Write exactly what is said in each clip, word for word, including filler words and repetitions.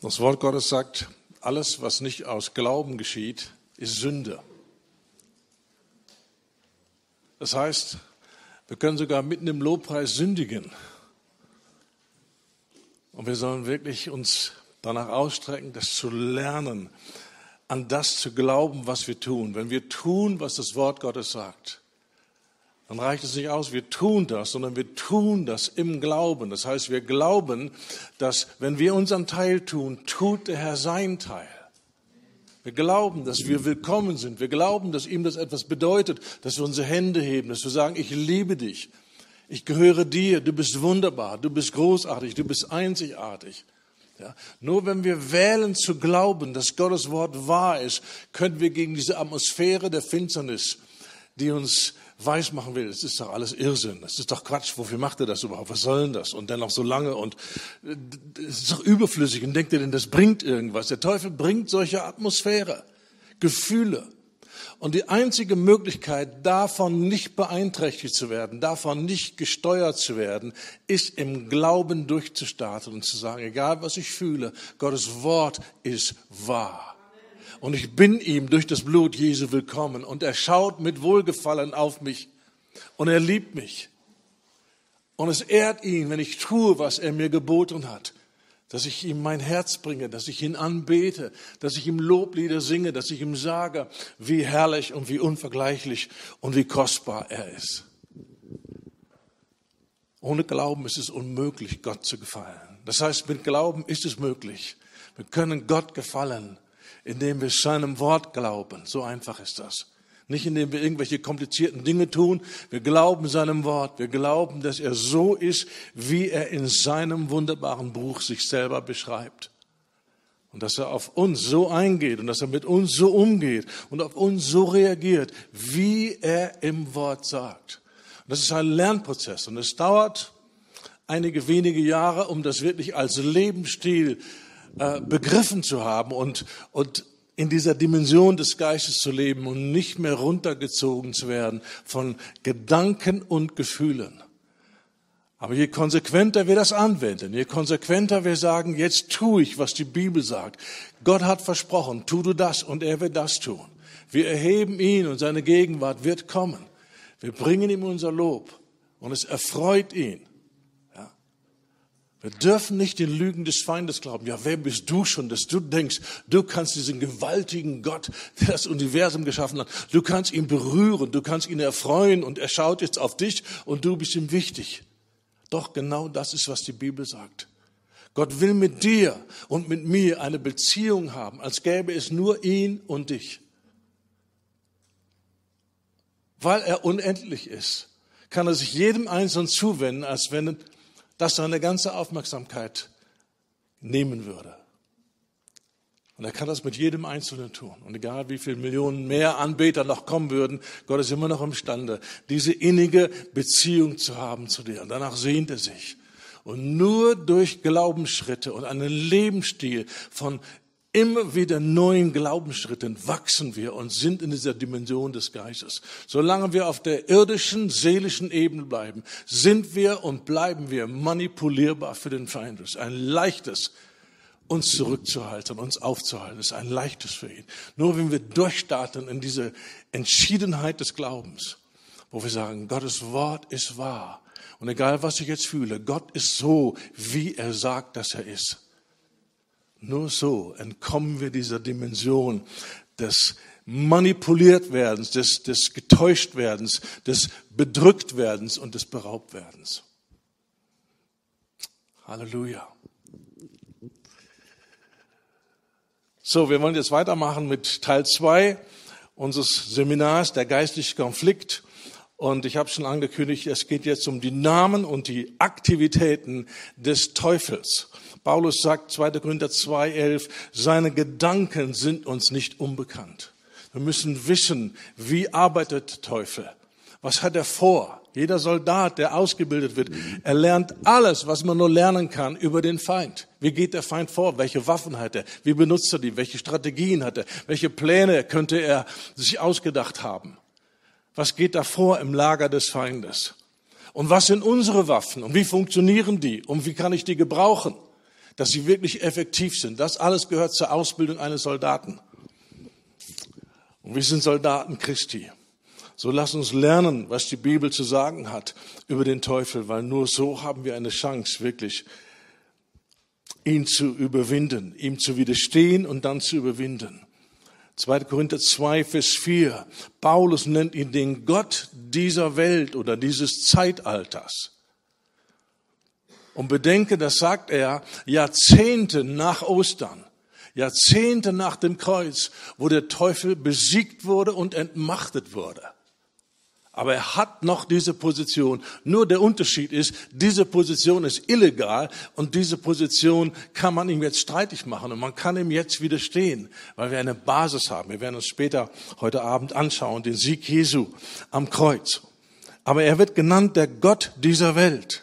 Das Wort Gottes sagt, alles, was nicht aus Glauben geschieht, ist Sünde. Das heißt, wir können sogar mitten im Lobpreis sündigen. Und wir sollen wirklich uns danach ausstrecken, das zu lernen, an das zu glauben, was wir tun. Wenn wir tun, was das Wort Gottes sagt, dann reicht es nicht aus, wir tun das, sondern wir tun das im Glauben. Das heißt, wir glauben, dass wenn wir unseren Teil tun, tut der Herr seinen Teil. Wir glauben, dass wir willkommen sind. Wir glauben, dass ihm das etwas bedeutet, dass wir unsere Hände heben, dass wir sagen, ich liebe dich, ich gehöre dir, du bist wunderbar, du bist großartig, du bist einzigartig. Ja, nur wenn wir wählen zu glauben, dass Gottes Wort wahr ist, können wir gegen diese Atmosphäre der Finsternis, die uns weismachen will, es ist doch alles Irrsinn, es ist doch Quatsch, wofür macht er das überhaupt, was soll denn das und dann noch so lange und es ist doch überflüssig und denkt ihr denn, das bringt irgendwas? Der Teufel bringt solche Atmosphäre, Gefühle und die einzige Möglichkeit, davon nicht beeinträchtigt zu werden, davon nicht gesteuert zu werden, ist im Glauben durchzustarten und zu sagen, egal was ich fühle, Gottes Wort ist wahr. Und ich bin ihm durch das Blut Jesu willkommen. Und er schaut mit Wohlgefallen auf mich. Und er liebt mich. Und es ehrt ihn, wenn ich tue, was er mir geboten hat. Dass ich ihm mein Herz bringe, dass ich ihn anbete, dass ich ihm Loblieder singe, dass ich ihm sage, wie herrlich und wie unvergleichlich und wie kostbar er ist. Ohne Glauben ist es unmöglich, Gott zu gefallen. Das heißt, mit Glauben ist es möglich. Wir können Gott gefallen, indem wir seinem Wort glauben. So einfach ist das. Nicht indem wir irgendwelche komplizierten Dinge tun. Wir glauben seinem Wort. Wir glauben, dass er so ist, wie er in seinem wunderbaren Buch sich selber beschreibt. Und dass er auf uns so eingeht und dass er mit uns so umgeht und auf uns so reagiert, wie er im Wort sagt. Und das ist ein Lernprozess und es dauert einige wenige Jahre, um das wirklich als Lebensstil äh, begriffen zu haben und, und in dieser Dimension des Geistes zu leben und nicht mehr runtergezogen zu werden von Gedanken und Gefühlen. Aber je konsequenter wir das anwenden, je konsequenter wir sagen, jetzt tue ich, was die Bibel sagt. Gott hat versprochen, tu du das und er wird das tun. Wir erheben ihn und seine Gegenwart wird kommen. Wir bringen ihm unser Lob und es erfreut ihn. Ja. Wir dürfen nicht den Lügen des Feindes glauben. Ja, wer bist du schon, dass du denkst, du kannst diesen gewaltigen Gott, der das Universum geschaffen hat, du kannst ihn berühren, du kannst ihn erfreuen und er schaut jetzt auf dich und du bist ihm wichtig. Doch genau das ist, was die Bibel sagt. Gott will mit dir und mit mir eine Beziehung haben, als gäbe es nur ihn und dich. Weil er unendlich ist, kann er sich jedem Einzelnen zuwenden, als wenn das seine ganze Aufmerksamkeit nehmen würde. Und er kann das mit jedem Einzelnen tun. Und egal wie viele Millionen mehr Anbeter noch kommen würden, Gott ist immer noch imstande, diese innige Beziehung zu haben zu dir. Und danach sehnt er sich. Und nur durch Glaubensschritte und einen Lebensstil von immer wieder neuen Glaubensschritten wachsen wir und sind in dieser Dimension des Geistes. Solange wir auf der irdischen, seelischen Ebene bleiben, sind wir und bleiben wir manipulierbar für den Feind. Es ist ein leichtes, uns zurückzuhalten, uns aufzuhalten. Es ist ein leichtes für ihn. Nur wenn wir durchstarten in diese Entschiedenheit des Glaubens, wo wir sagen, Gottes Wort ist wahr. Und egal, was ich jetzt fühle, Gott ist so, wie er sagt, dass er ist. Nur so entkommen wir dieser Dimension des Manipuliertwerdens, des, des Getäuschtwerdens, des Bedrücktwerdens und des Beraubtwerdens. Halleluja. So, wir wollen jetzt weitermachen mit Teil zwei unseres Seminars, der geistliche Konflikt. Und ich habe schon angekündigt, es geht jetzt um die Namen und die Aktivitäten des Teufels. Paulus sagt, zweiter Korinther zwei, elf, seine Gedanken sind uns nicht unbekannt. Wir müssen wissen, wie arbeitet der Teufel? Was hat er vor? Jeder Soldat, der ausgebildet wird, er lernt alles, was man nur lernen kann über den Feind. Wie geht der Feind vor? Welche Waffen hat er? Wie benutzt er die? Welche Strategien hat er? Welche Pläne könnte er sich ausgedacht haben? Was geht da vor im Lager des Feindes? Und was sind unsere Waffen? Und wie funktionieren die? Und wie kann ich die gebrauchen? dass sie wirklich effektiv sind. Das alles gehört zur Ausbildung eines Soldaten. Und wir sind Soldaten Christi. So lass uns lernen, was die Bibel zu sagen hat über den Teufel, weil nur so haben wir eine Chance, wirklich ihn zu überwinden, ihm zu widerstehen und dann zu überwinden. zweiter Korinther zwei, Vers vier. Paulus nennt ihn den Gott dieser Welt oder dieses Zeitalters. Und bedenke, das sagt er Jahrzehnte nach Ostern, Jahrzehnte nach dem Kreuz, wo der Teufel besiegt wurde und entmachtet wurde. Aber er hat noch diese Position. Nur der Unterschied ist, diese Position ist illegal und diese Position kann man ihm jetzt streitig machen und man kann ihm jetzt widerstehen, weil wir eine Basis haben. Wir werden uns später heute Abend anschauen, den Sieg Jesu am Kreuz. Aber er wird genannt der Gott dieser Welt.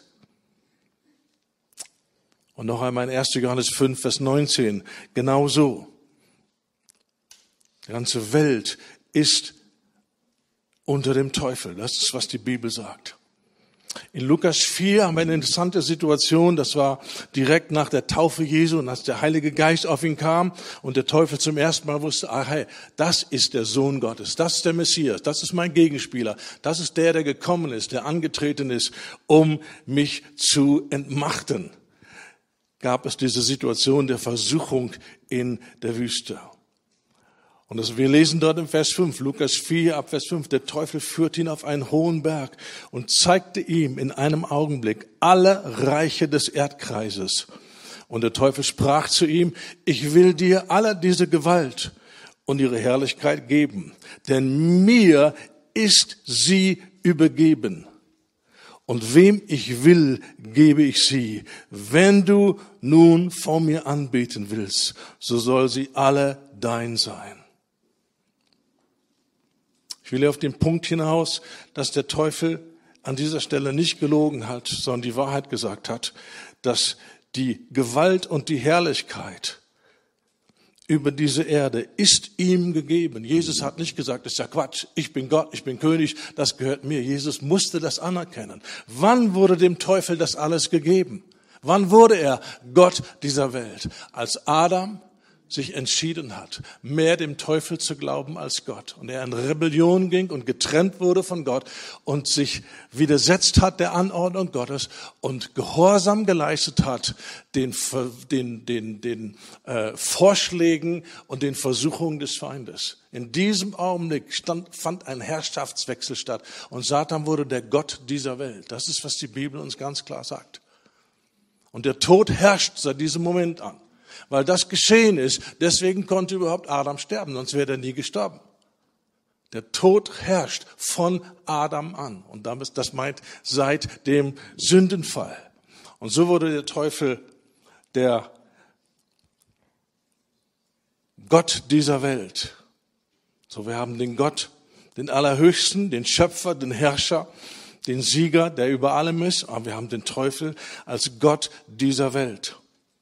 Und noch einmal in erster Johannes fünf, Vers neunzehn, genauso. Die ganze Welt ist unter dem Teufel. Das ist, was die Bibel sagt. In Lukas vier haben wir eine interessante Situation. Das war direkt nach der Taufe Jesu und als der Heilige Geist auf ihn kam und der Teufel zum ersten Mal wusste, ah, hey, das ist der Sohn Gottes, das ist der Messias, das ist mein Gegenspieler, das ist der, der gekommen ist, der angetreten ist, um mich zu entmachten. Gab es diese Situation der Versuchung in der Wüste. Und das, wir lesen dort im Vers fünf, Lukas vier, ab Vers fünf, der Teufel führte ihn auf einen hohen Berg und zeigte ihm in einem Augenblick alle Reiche des Erdkreises. Und der Teufel sprach zu ihm, ich will dir alle diese Gewalt und ihre Herrlichkeit geben, denn mir ist sie übergeben. Und wem ich will, gebe ich sie. Wenn du nun vor mir anbeten willst, so soll sie alle dein sein. Ich will auf den Punkt hinaus, dass der Teufel an dieser Stelle nicht gelogen hat, sondern die Wahrheit gesagt hat, dass die Gewalt und die Herrlichkeit über diese Erde ist ihm gegeben. Jesus hat nicht gesagt, das ist ja Quatsch, ich bin Gott, ich bin König, das gehört mir. Jesus musste das anerkennen. Wann wurde dem Teufel das alles gegeben? Wann wurde er Gott dieser Welt? Als Adam sich entschieden hat, mehr dem Teufel zu glauben als Gott. Und er in Rebellion ging und getrennt wurde von Gott und sich widersetzt hat der Anordnung Gottes und Gehorsam geleistet hat den, den, den, den äh, Vorschlägen und den Versuchungen des Feindes. In diesem Augenblick stand, fand ein Herrschaftswechsel statt und Satan wurde der Gott dieser Welt. Das ist, was die Bibel uns ganz klar sagt. Und der Tod herrscht seit diesem Moment an. Weil das geschehen ist, deswegen konnte überhaupt Adam sterben, sonst wäre er nie gestorben. Der Tod herrscht von Adam an. Und das meint seit dem Sündenfall. Und so wurde der Teufel der Gott dieser Welt. So, wir haben den Gott, den Allerhöchsten, den Schöpfer, den Herrscher, den Sieger, der über allem ist. Aber wir haben den Teufel als Gott dieser Welt.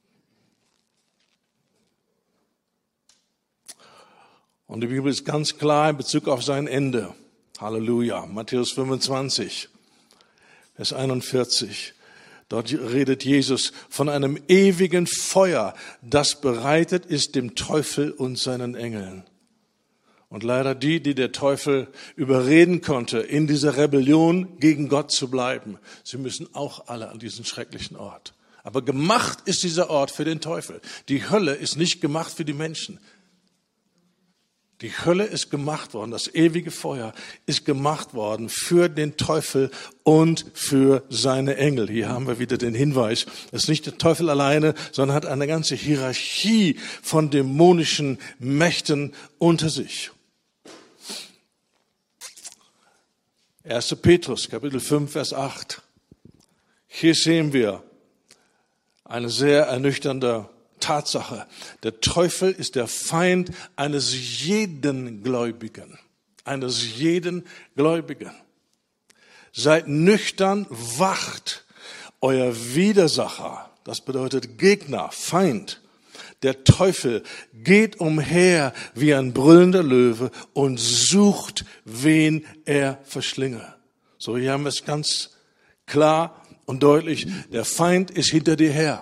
Und die Bibel ist ganz klar in Bezug auf sein Ende. Halleluja. Matthäus fünfundzwanzig, Vers einundvierzig. Dort redet Jesus von einem ewigen Feuer, das bereitet ist dem Teufel und seinen Engeln. Und leider die, die der Teufel überreden konnte, in dieser Rebellion gegen Gott zu bleiben, sie müssen auch alle an diesen schrecklichen Ort. Aber gemacht ist dieser Ort für den Teufel. Die Hölle ist nicht gemacht für die Menschen. Die Hölle ist gemacht worden, das ewige Feuer ist gemacht worden für den Teufel und für seine Engel. Hier haben wir wieder den Hinweis, es ist nicht der Teufel alleine, sondern hat eine ganze Hierarchie von dämonischen Mächten unter sich. erster Petrus, Kapitel fünf, Vers acht. Hier sehen wir eine sehr ernüchternde Tatsache. Der Teufel ist der Feind eines jeden Gläubigen. Eines jeden Gläubigen. Seid nüchtern, wacht. Euer Widersacher, das bedeutet Gegner, Feind. Der Teufel geht umher wie ein brüllender Löwe und sucht, wen er verschlinge. So, hier haben wir es ganz klar und deutlich. Der Feind ist hinter dir her.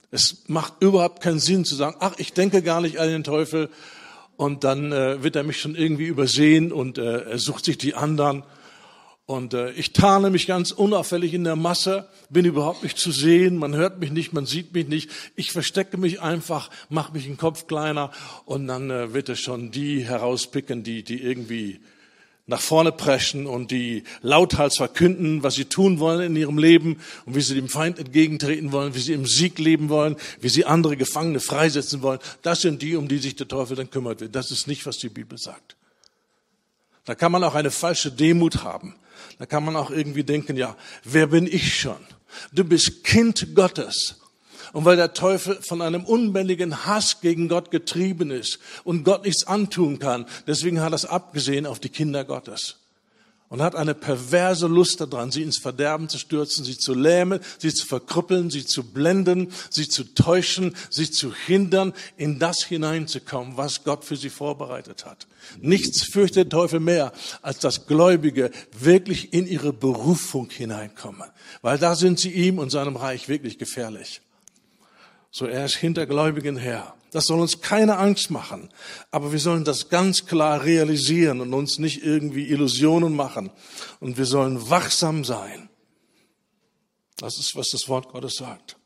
Es macht überhaupt keinen Sinn zu sagen, ach, ich denke gar nicht an den Teufel und dann äh, wird er mich schon irgendwie übersehen und äh, er sucht sich die anderen. Und äh, ich tarne mich ganz unauffällig in der Masse, bin überhaupt nicht zu sehen, man hört mich nicht, man sieht mich nicht. Ich verstecke mich einfach, mache mich den Kopf kleiner und dann äh, wird es schon die herauspicken, die, die irgendwie nach vorne preschen und die lauthals verkünden, was sie tun wollen in ihrem Leben und wie sie dem Feind entgegentreten wollen, wie sie im Sieg leben wollen, wie sie andere Gefangene freisetzen wollen. Das sind die, um die sich der Teufel dann kümmert wird. Das ist nicht, was die Bibel sagt. Da kann man auch eine falsche Demut haben. Da kann man auch irgendwie denken, ja, wer bin ich schon? Du bist Kind Gottes. Und weil der Teufel von einem unbändigen Hass gegen Gott getrieben ist und Gott nichts antun kann, deswegen hat er es abgesehen auf die Kinder Gottes. Und hat eine perverse Lust daran, sie ins Verderben zu stürzen, sie zu lähmen, sie zu verkrüppeln, sie zu blenden, sie zu täuschen, sie zu hindern, in das hineinzukommen, was Gott für sie vorbereitet hat. Nichts fürchtet der Teufel mehr, als dass Gläubige wirklich in ihre Berufung hineinkommen. Weil da sind sie ihm und seinem Reich wirklich gefährlich. So, er ist hinter Gläubigen her. Das soll uns keine Angst machen. Aber wir sollen das ganz klar realisieren und uns nicht irgendwie Illusionen machen. Und wir sollen wachsam sein. Das ist, was das Wort Gottes sagt.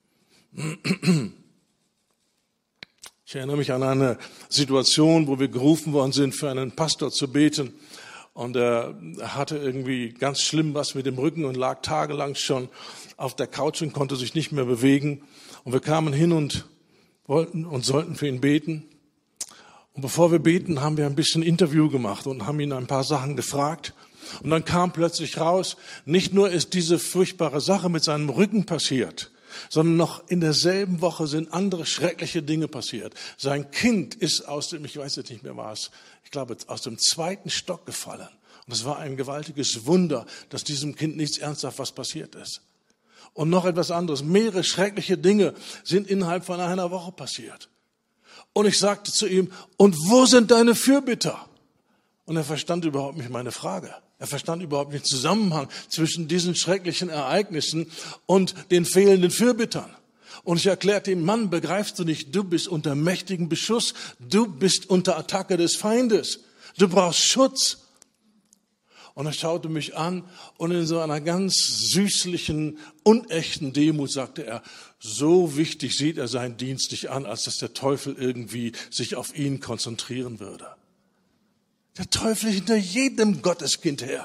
Ich erinnere mich an eine Situation, wo wir gerufen worden sind, für einen Pastor zu beten. Und er hatte irgendwie ganz schlimm was mit dem Rücken und lag tagelang schon auf der Couch und konnte sich nicht mehr bewegen. Und wir kamen hin und wollten und sollten für ihn beten. Und bevor wir beten, haben wir ein bisschen Interview gemacht und haben ihn ein paar Sachen gefragt. Und dann kam plötzlich raus, nicht nur ist diese furchtbare Sache mit seinem Rücken passiert, sondern noch in derselben Woche sind andere schreckliche Dinge passiert. Sein Kind ist aus dem, ich weiß jetzt nicht mehr was, ich glaube aus dem zweiten Stock gefallen. Und es war ein gewaltiges Wunder, dass diesem Kind nichts ernsthaft was passiert ist. Und noch etwas anderes. Mehrere schreckliche Dinge sind innerhalb von einer Woche passiert. Und ich sagte zu ihm, und wo sind deine Fürbitter? Und er verstand überhaupt nicht meine Frage. Er verstand überhaupt nicht den Zusammenhang zwischen diesen schrecklichen Ereignissen und den fehlenden Fürbittern. Und ich erklärte ihm, Mann, begreifst du nicht, du bist unter mächtigem Beschuss. Du bist unter Attacke des Feindes. Du brauchst Schutz. Und er schaute mich an und in so einer ganz süßlichen, unechten Demut sagte er, so wichtig sieht er seinen Dienst nicht an, als dass der Teufel irgendwie sich auf ihn konzentrieren würde. Der Teufel ist hinter jedem Gotteskind her.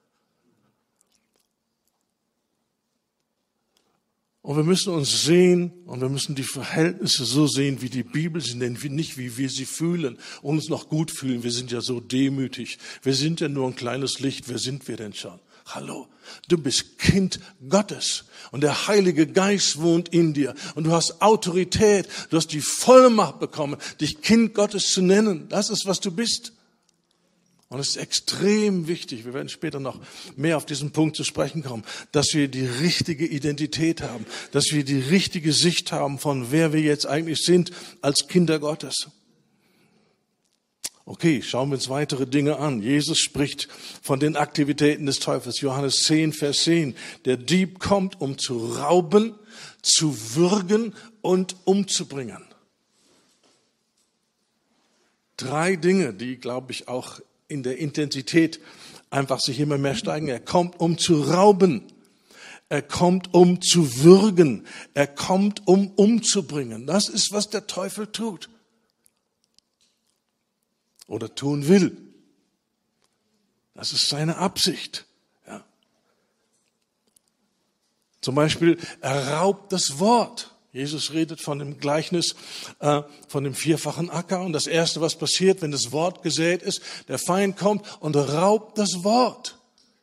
Und wir müssen uns sehen und wir müssen die Verhältnisse so sehen, wie die Bibel sie nennt, nicht wie wir sie fühlen und uns noch gut fühlen. Wir sind ja so demütig. Wir sind ja nur ein kleines Licht. Wer sind wir denn schon? Hallo, du bist Kind Gottes und der Heilige Geist wohnt in dir und du hast Autorität. Du hast die Vollmacht bekommen, dich Kind Gottes zu nennen. Das ist, was du bist. Und es ist extrem wichtig, wir werden später noch mehr auf diesen Punkt zu sprechen kommen, dass wir die richtige Identität haben, dass wir die richtige Sicht haben von wer wir jetzt eigentlich sind als Kinder Gottes. Okay, schauen wir uns weitere Dinge an. Jesus spricht von den Aktivitäten des Teufels. Johannes zehn, Vers zehn. Der Dieb kommt, um zu rauben, zu würgen und umzubringen. Drei Dinge, die, glaube ich, auch in der Intensität einfach sich immer mehr steigen. Er kommt, um zu rauben. Er kommt, um zu würgen. Er kommt, um umzubringen. Das ist, was der Teufel tut. Oder tun will. Das ist seine Absicht. Ja. Zum Beispiel, er raubt das Wort. Jesus redet von dem Gleichnis, äh, von dem vierfachen Acker. Und das Erste, was passiert, wenn das Wort gesät ist, der Feind kommt und raubt das Wort.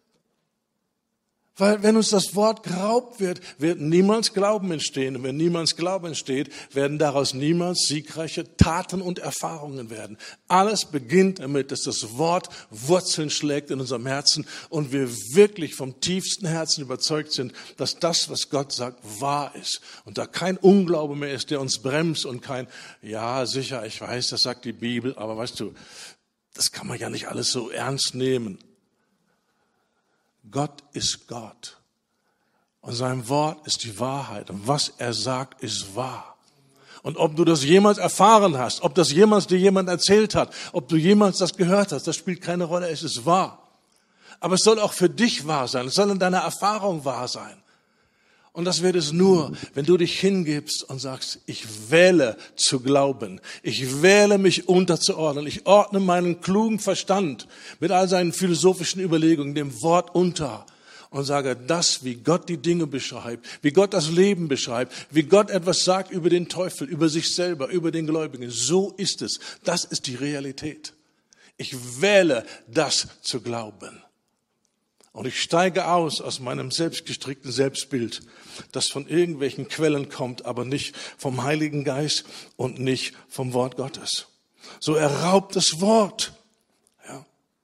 Weil wenn uns das Wort geraubt wird, wird niemals Glauben entstehen. Und wenn niemals Glauben entsteht, werden daraus niemals siegreiche Taten und Erfahrungen werden. Alles beginnt damit, dass das Wort Wurzeln schlägt in unserem Herzen und wir wirklich vom tiefsten Herzen überzeugt sind, dass das, was Gott sagt, wahr ist. Und da kein Unglaube mehr ist, der uns bremst und kein, ja sicher, ich weiß, das sagt die Bibel, aber weißt du, das kann man ja nicht alles so ernst nehmen. Gott ist Gott. Und sein Wort ist die Wahrheit. Und was er sagt, ist wahr. Und ob du das jemals erfahren hast, ob das jemals dir jemand erzählt hat, ob du jemals das gehört hast, das spielt keine Rolle, es ist wahr. Aber es soll auch für dich wahr sein, es soll in deiner Erfahrung wahr sein. Und das wird es nur, wenn du dich hingibst und sagst, ich wähle zu glauben, ich wähle mich unterzuordnen, ich ordne meinen klugen Verstand mit all seinen philosophischen Überlegungen dem Wort unter. Und sage, das, wie Gott die Dinge beschreibt, wie Gott das Leben beschreibt, wie Gott etwas sagt über den Teufel, über sich selber, über den Gläubigen. So ist es. Das ist die Realität. Ich wähle, das zu glauben. Und ich steige aus aus meinem selbstgestrickten Selbstbild, das von irgendwelchen Quellen kommt, aber nicht vom Heiligen Geist und nicht vom Wort Gottes. So erraubt das Wort. Ja.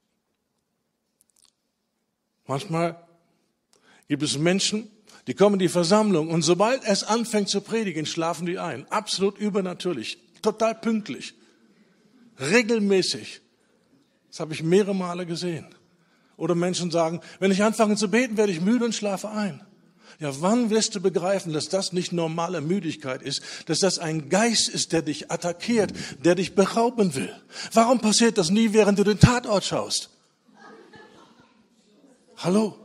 Manchmal gibt es Menschen, die kommen in die Versammlung und sobald es anfängt zu predigen, schlafen die ein. Absolut übernatürlich, total pünktlich, regelmäßig. Das habe ich mehrere Male gesehen. Oder Menschen sagen, wenn ich anfange zu beten, werde ich müde und schlafe ein. Ja, wann wirst du begreifen, dass das nicht normale Müdigkeit ist, dass das ein Geist ist, der dich attackiert, der dich berauben will? Warum passiert das nie, während du den Tatort schaust? Hallo?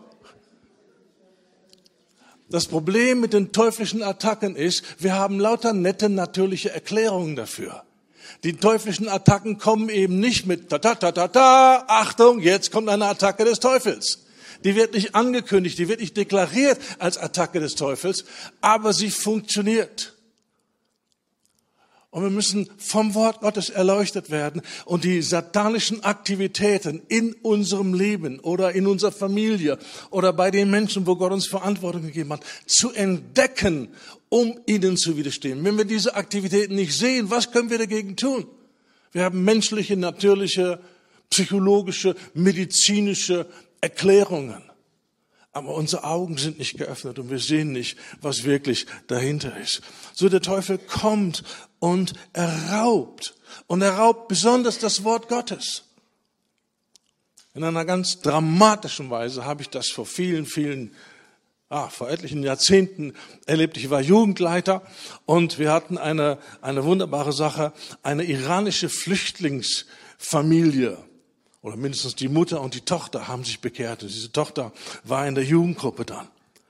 Das Problem mit den teuflischen Attacken ist, wir haben lauter nette, natürliche Erklärungen dafür. Die teuflischen Attacken kommen eben nicht mit ta ta ta ta ta, Achtung, jetzt kommt eine Attacke des Teufels. Die wird nicht angekündigt, die wird nicht deklariert als Attacke des Teufels, aber sie funktioniert. Und wir müssen vom Wort Gottes erleuchtet werden und die satanischen Aktivitäten in unserem Leben oder in unserer Familie oder bei den Menschen, wo Gott uns Verantwortung gegeben hat, zu entdecken, um ihnen zu widerstehen. Wenn wir diese Aktivitäten nicht sehen, was können wir dagegen tun? Wir haben menschliche, natürliche, psychologische, medizinische Erklärungen. Aber unsere Augen sind nicht geöffnet und wir sehen nicht, was wirklich dahinter ist. So der Teufel kommt und er raubt. Und er raubt besonders das Wort Gottes. In einer ganz dramatischen Weise habe ich das vor vielen, vielen, ah, vor etlichen Jahrzehnten erlebt. Ich war Jugendleiter und wir hatten eine, eine wunderbare Sache, eine iranische Flüchtlingsfamilie. Oder mindestens die Mutter und die Tochter haben sich bekehrt. Und diese Tochter war in der Jugendgruppe dann.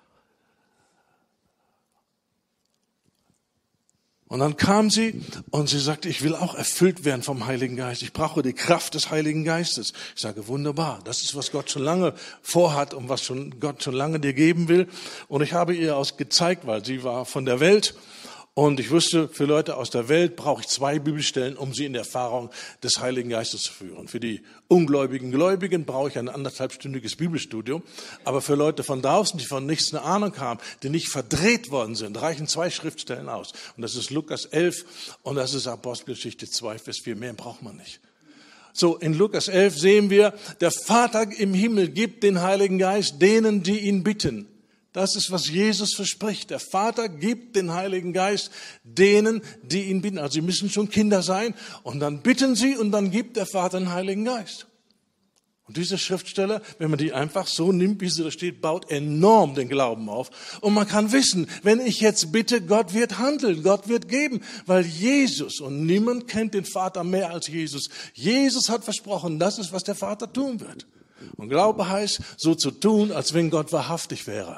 Und dann kam sie und sie sagte, ich will auch erfüllt werden vom Heiligen Geist. Ich brauche die Kraft des Heiligen Geistes. Ich sage, wunderbar. Das ist, was Gott schon lange vorhat und was schon Gott schon lange dir geben will. Und ich habe ihr aus gezeigt, weil sie war von der Welt. Und ich wusste, für Leute aus der Welt brauche ich zwei Bibelstellen, um sie in die Erfahrung des Heiligen Geistes zu führen. Für die ungläubigen Gläubigen brauche ich ein anderthalbstündiges Bibelstudium. Aber für Leute von draußen, die von nichts eine Ahnung haben, die nicht verdreht worden sind, reichen zwei Schriftstellen aus. Und das ist Lukas elf und das ist Apostelgeschichte zwei, Vers vier. Mehr braucht man nicht. So, in Lukas elf sehen wir, der Vater im Himmel gibt den Heiligen Geist denen, die ihn bitten. Das ist, was Jesus verspricht. Der Vater gibt den Heiligen Geist denen, die ihn bitten. Also sie müssen schon Kinder sein. Und dann bitten sie und dann gibt der Vater den Heiligen Geist. Und diese Schriftstelle, wenn man die einfach so nimmt, wie sie da steht, baut enorm den Glauben auf. Und man kann wissen, wenn ich jetzt bitte, Gott wird handeln, Gott wird geben. Weil Jesus, und niemand kennt den Vater mehr als Jesus, Jesus hat versprochen, das ist, was der Vater tun wird. Und Glaube heißt, so zu tun, als wenn Gott wahrhaftig wäre.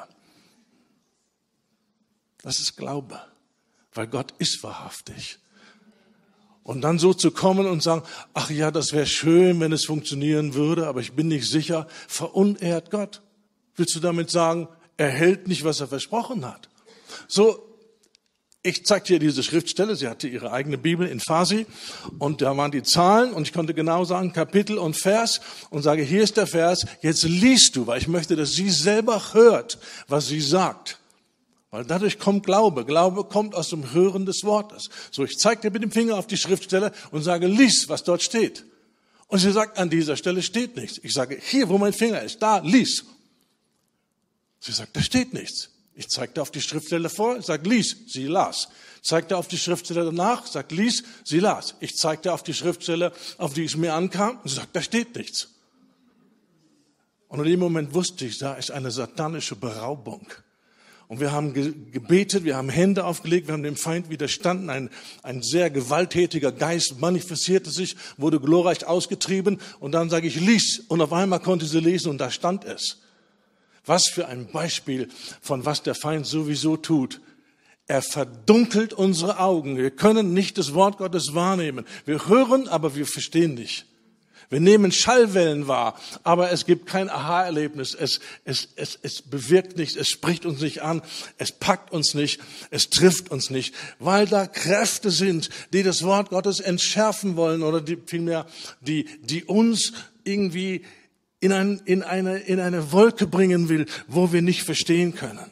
Das ist Glaube, weil Gott ist wahrhaftig. Und dann so zu kommen und sagen, ach ja, das wäre schön, wenn es funktionieren würde, aber ich bin nicht sicher, verunehrt Gott. Willst du damit sagen, er hält nicht, was er versprochen hat? So, ich zeige dir diese Schriftstelle, sie hatte ihre eigene Bibel in Farsi und da waren die Zahlen und ich konnte genau sagen, Kapitel und Vers und sage, hier ist der Vers, jetzt liest du, weil ich möchte, dass sie selber hört, was sie sagt. Weil dadurch kommt Glaube. Glaube kommt aus dem Hören des Wortes. So, ich zeige dir mit dem Finger auf die Schriftstelle und sage, lies, was dort steht. Und sie sagt, an dieser Stelle steht nichts. Ich sage, hier, wo mein Finger ist, da, lies. Sie sagt, da steht nichts. Ich zeigte auf die Schriftstelle vor, sage, lies, sie las. Zeigte auf die Schriftstelle danach, sagt, lies, sie las. Ich zeigte auf die Schriftstelle, auf die es mir ankam, und sie sagt, da steht nichts. Und in dem Moment wusste ich, da ist eine satanische Beraubung. Und wir haben ge- gebetet, wir haben Hände aufgelegt, wir haben dem Feind widerstanden. Ein, ein sehr gewalttätiger Geist manifestierte sich, wurde glorreich ausgetrieben. Und dann sage ich, lies. Und auf einmal konnte sie lesen und da stand es. Was für ein Beispiel von was der Feind sowieso tut. Er verdunkelt unsere Augen. Wir können nicht das Wort Gottes wahrnehmen. Wir hören, aber wir verstehen nicht. Wir nehmen Schallwellen wahr, aber es gibt kein Aha-Erlebnis. Es, es, es, es bewirkt nichts, es spricht uns nicht an, es packt uns nicht, es trifft uns nicht, weil da Kräfte sind, die das Wort Gottes entschärfen wollen oder die, vielmehr, die, die uns irgendwie in, ein, in, eine, in eine Wolke bringen will, wo wir nicht verstehen können.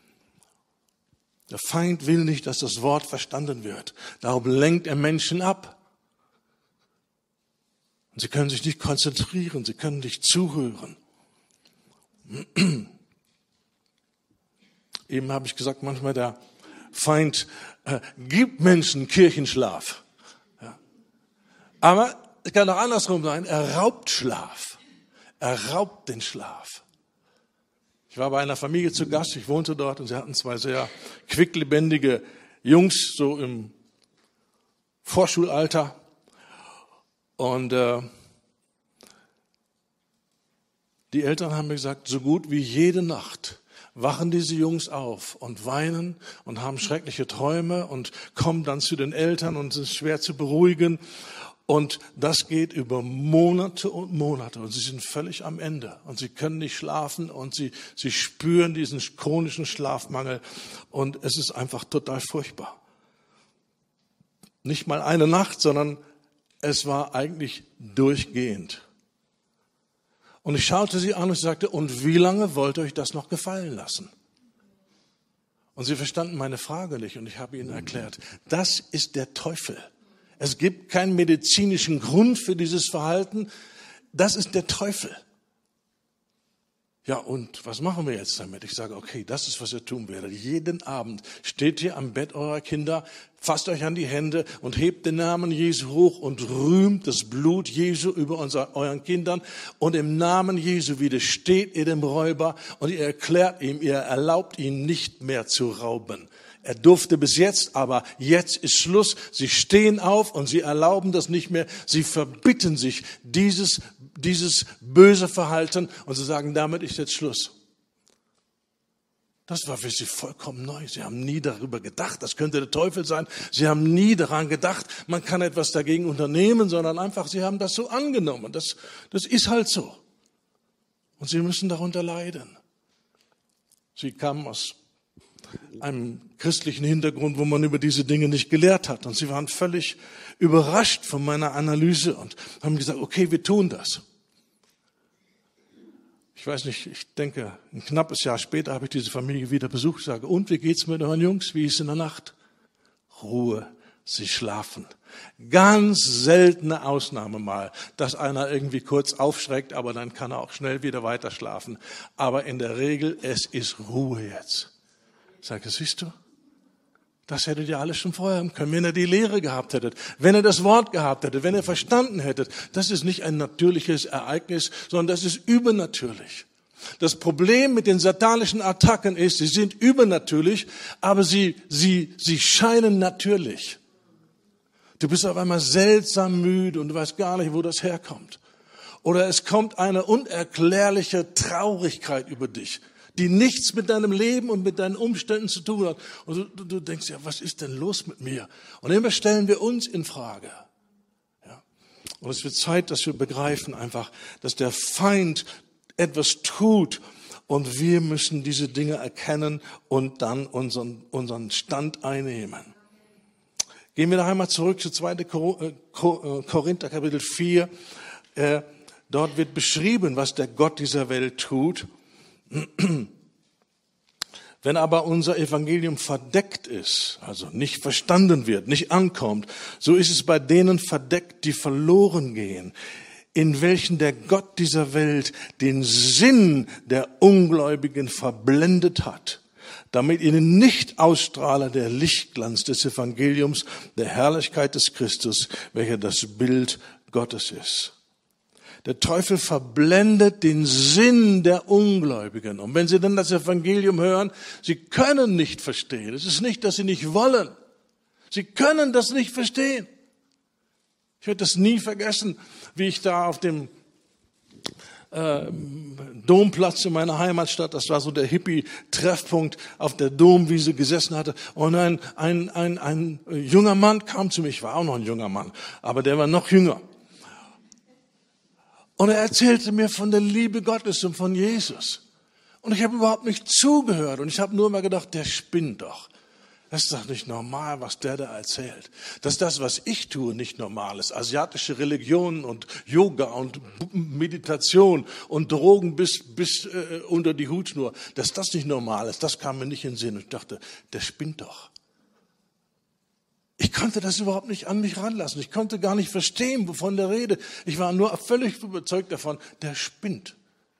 Der Feind will nicht, dass das Wort verstanden wird. Darum lenkt er Menschen ab. Sie können sich nicht konzentrieren, sie können nicht zuhören. Eben habe ich gesagt, manchmal der Feind äh, gibt Menschen Kirchenschlaf. Ja. Aber es kann auch andersrum sein, er raubt Schlaf. Er raubt den Schlaf. Ich war bei einer Familie zu Gast, ich wohnte dort und sie hatten zwei sehr quicklebendige Jungs, so im Vorschulalter. Und äh, die Eltern haben mir gesagt, so gut wie jede Nacht wachen diese Jungs auf und weinen und haben schreckliche Träume und kommen dann zu den Eltern und sind schwer zu beruhigen. Und das geht über Monate und Monate und sie sind völlig am Ende und sie können nicht schlafen und sie, sie spüren diesen chronischen Schlafmangel und es ist einfach total furchtbar. Nicht mal eine Nacht, sondern es war eigentlich durchgehend. Und ich schaute sie an und sagte, und wie lange wollt ihr euch das noch gefallen lassen? Und sie verstanden meine Frage nicht und ich habe ihnen erklärt, das ist der Teufel. Es gibt keinen medizinischen Grund für dieses Verhalten. Das ist der Teufel. Ja, und was machen wir jetzt damit? Ich sage, okay, das ist, was ihr tun werdet. Jeden Abend steht ihr am Bett eurer Kinder, fasst euch an die Hände und hebt den Namen Jesu hoch und rühmt das Blut Jesu über unser, euren Kindern. Und im Namen Jesu widersteht ihr dem Räuber und ihr erklärt ihm, ihr erlaubt ihn nicht mehr zu rauben. Er durfte bis jetzt, aber jetzt ist Schluss. Sie stehen auf und sie erlauben das nicht mehr. Sie verbitten sich dieses, dieses böse Verhalten und sie sagen, damit ist jetzt Schluss. Das war für sie vollkommen neu. Sie haben nie darüber gedacht, das könnte der Teufel sein. Sie haben nie daran gedacht, man kann etwas dagegen unternehmen, sondern einfach, sie haben das so angenommen. Das, das ist halt so. Und sie müssen darunter leiden. Sie kamen aus einem christlichen Hintergrund, wo man über diese Dinge nicht gelehrt hat. Und sie waren völlig überrascht von meiner Analyse und haben gesagt, okay, wir tun das. Ich weiß nicht, ich denke, ein knappes Jahr später habe ich diese Familie wieder besucht. Ich sage, und wie geht's mit euren Jungs? Wie ist es in der Nacht? Ruhe, sie schlafen. Ganz seltene Ausnahme mal, dass einer irgendwie kurz aufschreckt, aber dann kann er auch schnell wieder weiter schlafen. Aber in der Regel, es ist Ruhe jetzt. Ich sage, siehst du, das hättet ihr alles schon vorher haben können, wenn ihr die Lehre gehabt hättet, wenn ihr das Wort gehabt hättet, wenn ihr verstanden hättet. Das ist nicht ein natürliches Ereignis, sondern das ist übernatürlich. Das Problem mit den satanischen Attacken ist, sie sind übernatürlich, aber sie, sie, sie scheinen natürlich. Du bist auf einmal seltsam müde und du weißt gar nicht, wo das herkommt. Oder es kommt eine unerklärliche Traurigkeit über dich, die nichts mit deinem Leben und mit deinen Umständen zu tun hat. Und du, du, du denkst, ja, was ist denn los mit mir? Und immer stellen wir uns in Frage. Ja. Und es wird Zeit, dass wir begreifen einfach, dass der Feind etwas tut und wir müssen diese Dinge erkennen und dann unseren, unseren Stand einnehmen. Gehen wir noch einmal zurück zu zweiten Korinther Kapitel vier. Äh, dort wird beschrieben, was der Gott dieser Welt tut. Wenn aber unser Evangelium verdeckt ist, also nicht verstanden wird, nicht ankommt, so ist es bei denen verdeckt, die verloren gehen, in welchen der Gott dieser Welt den Sinn der Ungläubigen verblendet hat, damit ihnen nicht ausstrahle der Lichtglanz des Evangeliums, der Herrlichkeit des Christus, welcher das Bild Gottes ist. Der Teufel verblendet den Sinn der Ungläubigen. Und wenn sie dann das Evangelium hören, sie können nicht verstehen. Es ist nicht, dass sie nicht wollen. Sie können das nicht verstehen. Ich werde das nie vergessen, wie ich da auf dem äh, Domplatz in meiner Heimatstadt, das war so der Hippie-Treffpunkt, auf der Domwiese gesessen hatte. Und ein, ein, ein, ein junger Mann kam zu mir, ich war auch noch ein junger Mann, aber der war noch jünger. Und er erzählte mir von der Liebe Gottes und von Jesus. Und ich habe überhaupt nicht zugehört. Und ich habe nur mal gedacht, der spinnt doch. Das ist doch nicht normal, was der da erzählt. Dass das, was ich tue, nicht normal ist. Asiatische Religionen und Yoga und Meditation und Drogen bis, bis äh, unter die Hutschnur, dass das nicht normal ist, das kam mir nicht in den Sinn. Und ich dachte, der spinnt doch. Ich konnte das überhaupt nicht an mich ranlassen. Ich konnte gar nicht verstehen, wovon der Rede. Ich war nur völlig überzeugt davon, der spinnt.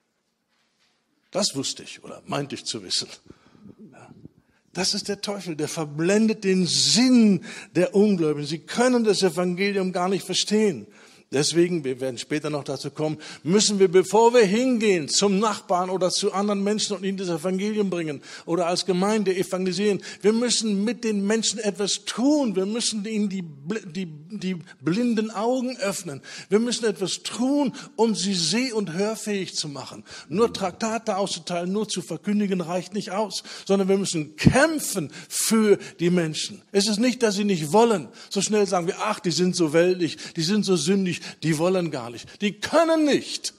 Das wusste ich oder meinte ich zu wissen. Ja. Das ist der Teufel, der verblendet den Sinn der Ungläubigen. Sie können das Evangelium gar nicht verstehen. Deswegen, wir werden später noch dazu kommen, müssen wir, bevor wir hingehen zum Nachbarn oder zu anderen Menschen und ihnen das Evangelium bringen oder als Gemeinde evangelisieren, wir müssen mit den Menschen etwas tun. Wir müssen ihnen die, die, die blinden Augen öffnen. Wir müssen etwas tun, um sie seh- und hörfähig zu machen. Nur Traktate auszuteilen, nur zu verkündigen reicht nicht aus, sondern wir müssen kämpfen für die Menschen. Es ist nicht, dass sie nicht wollen. So schnell sagen wir, ach, die sind so weltlich, die sind so sündig. Die wollen gar nicht. Die können nicht.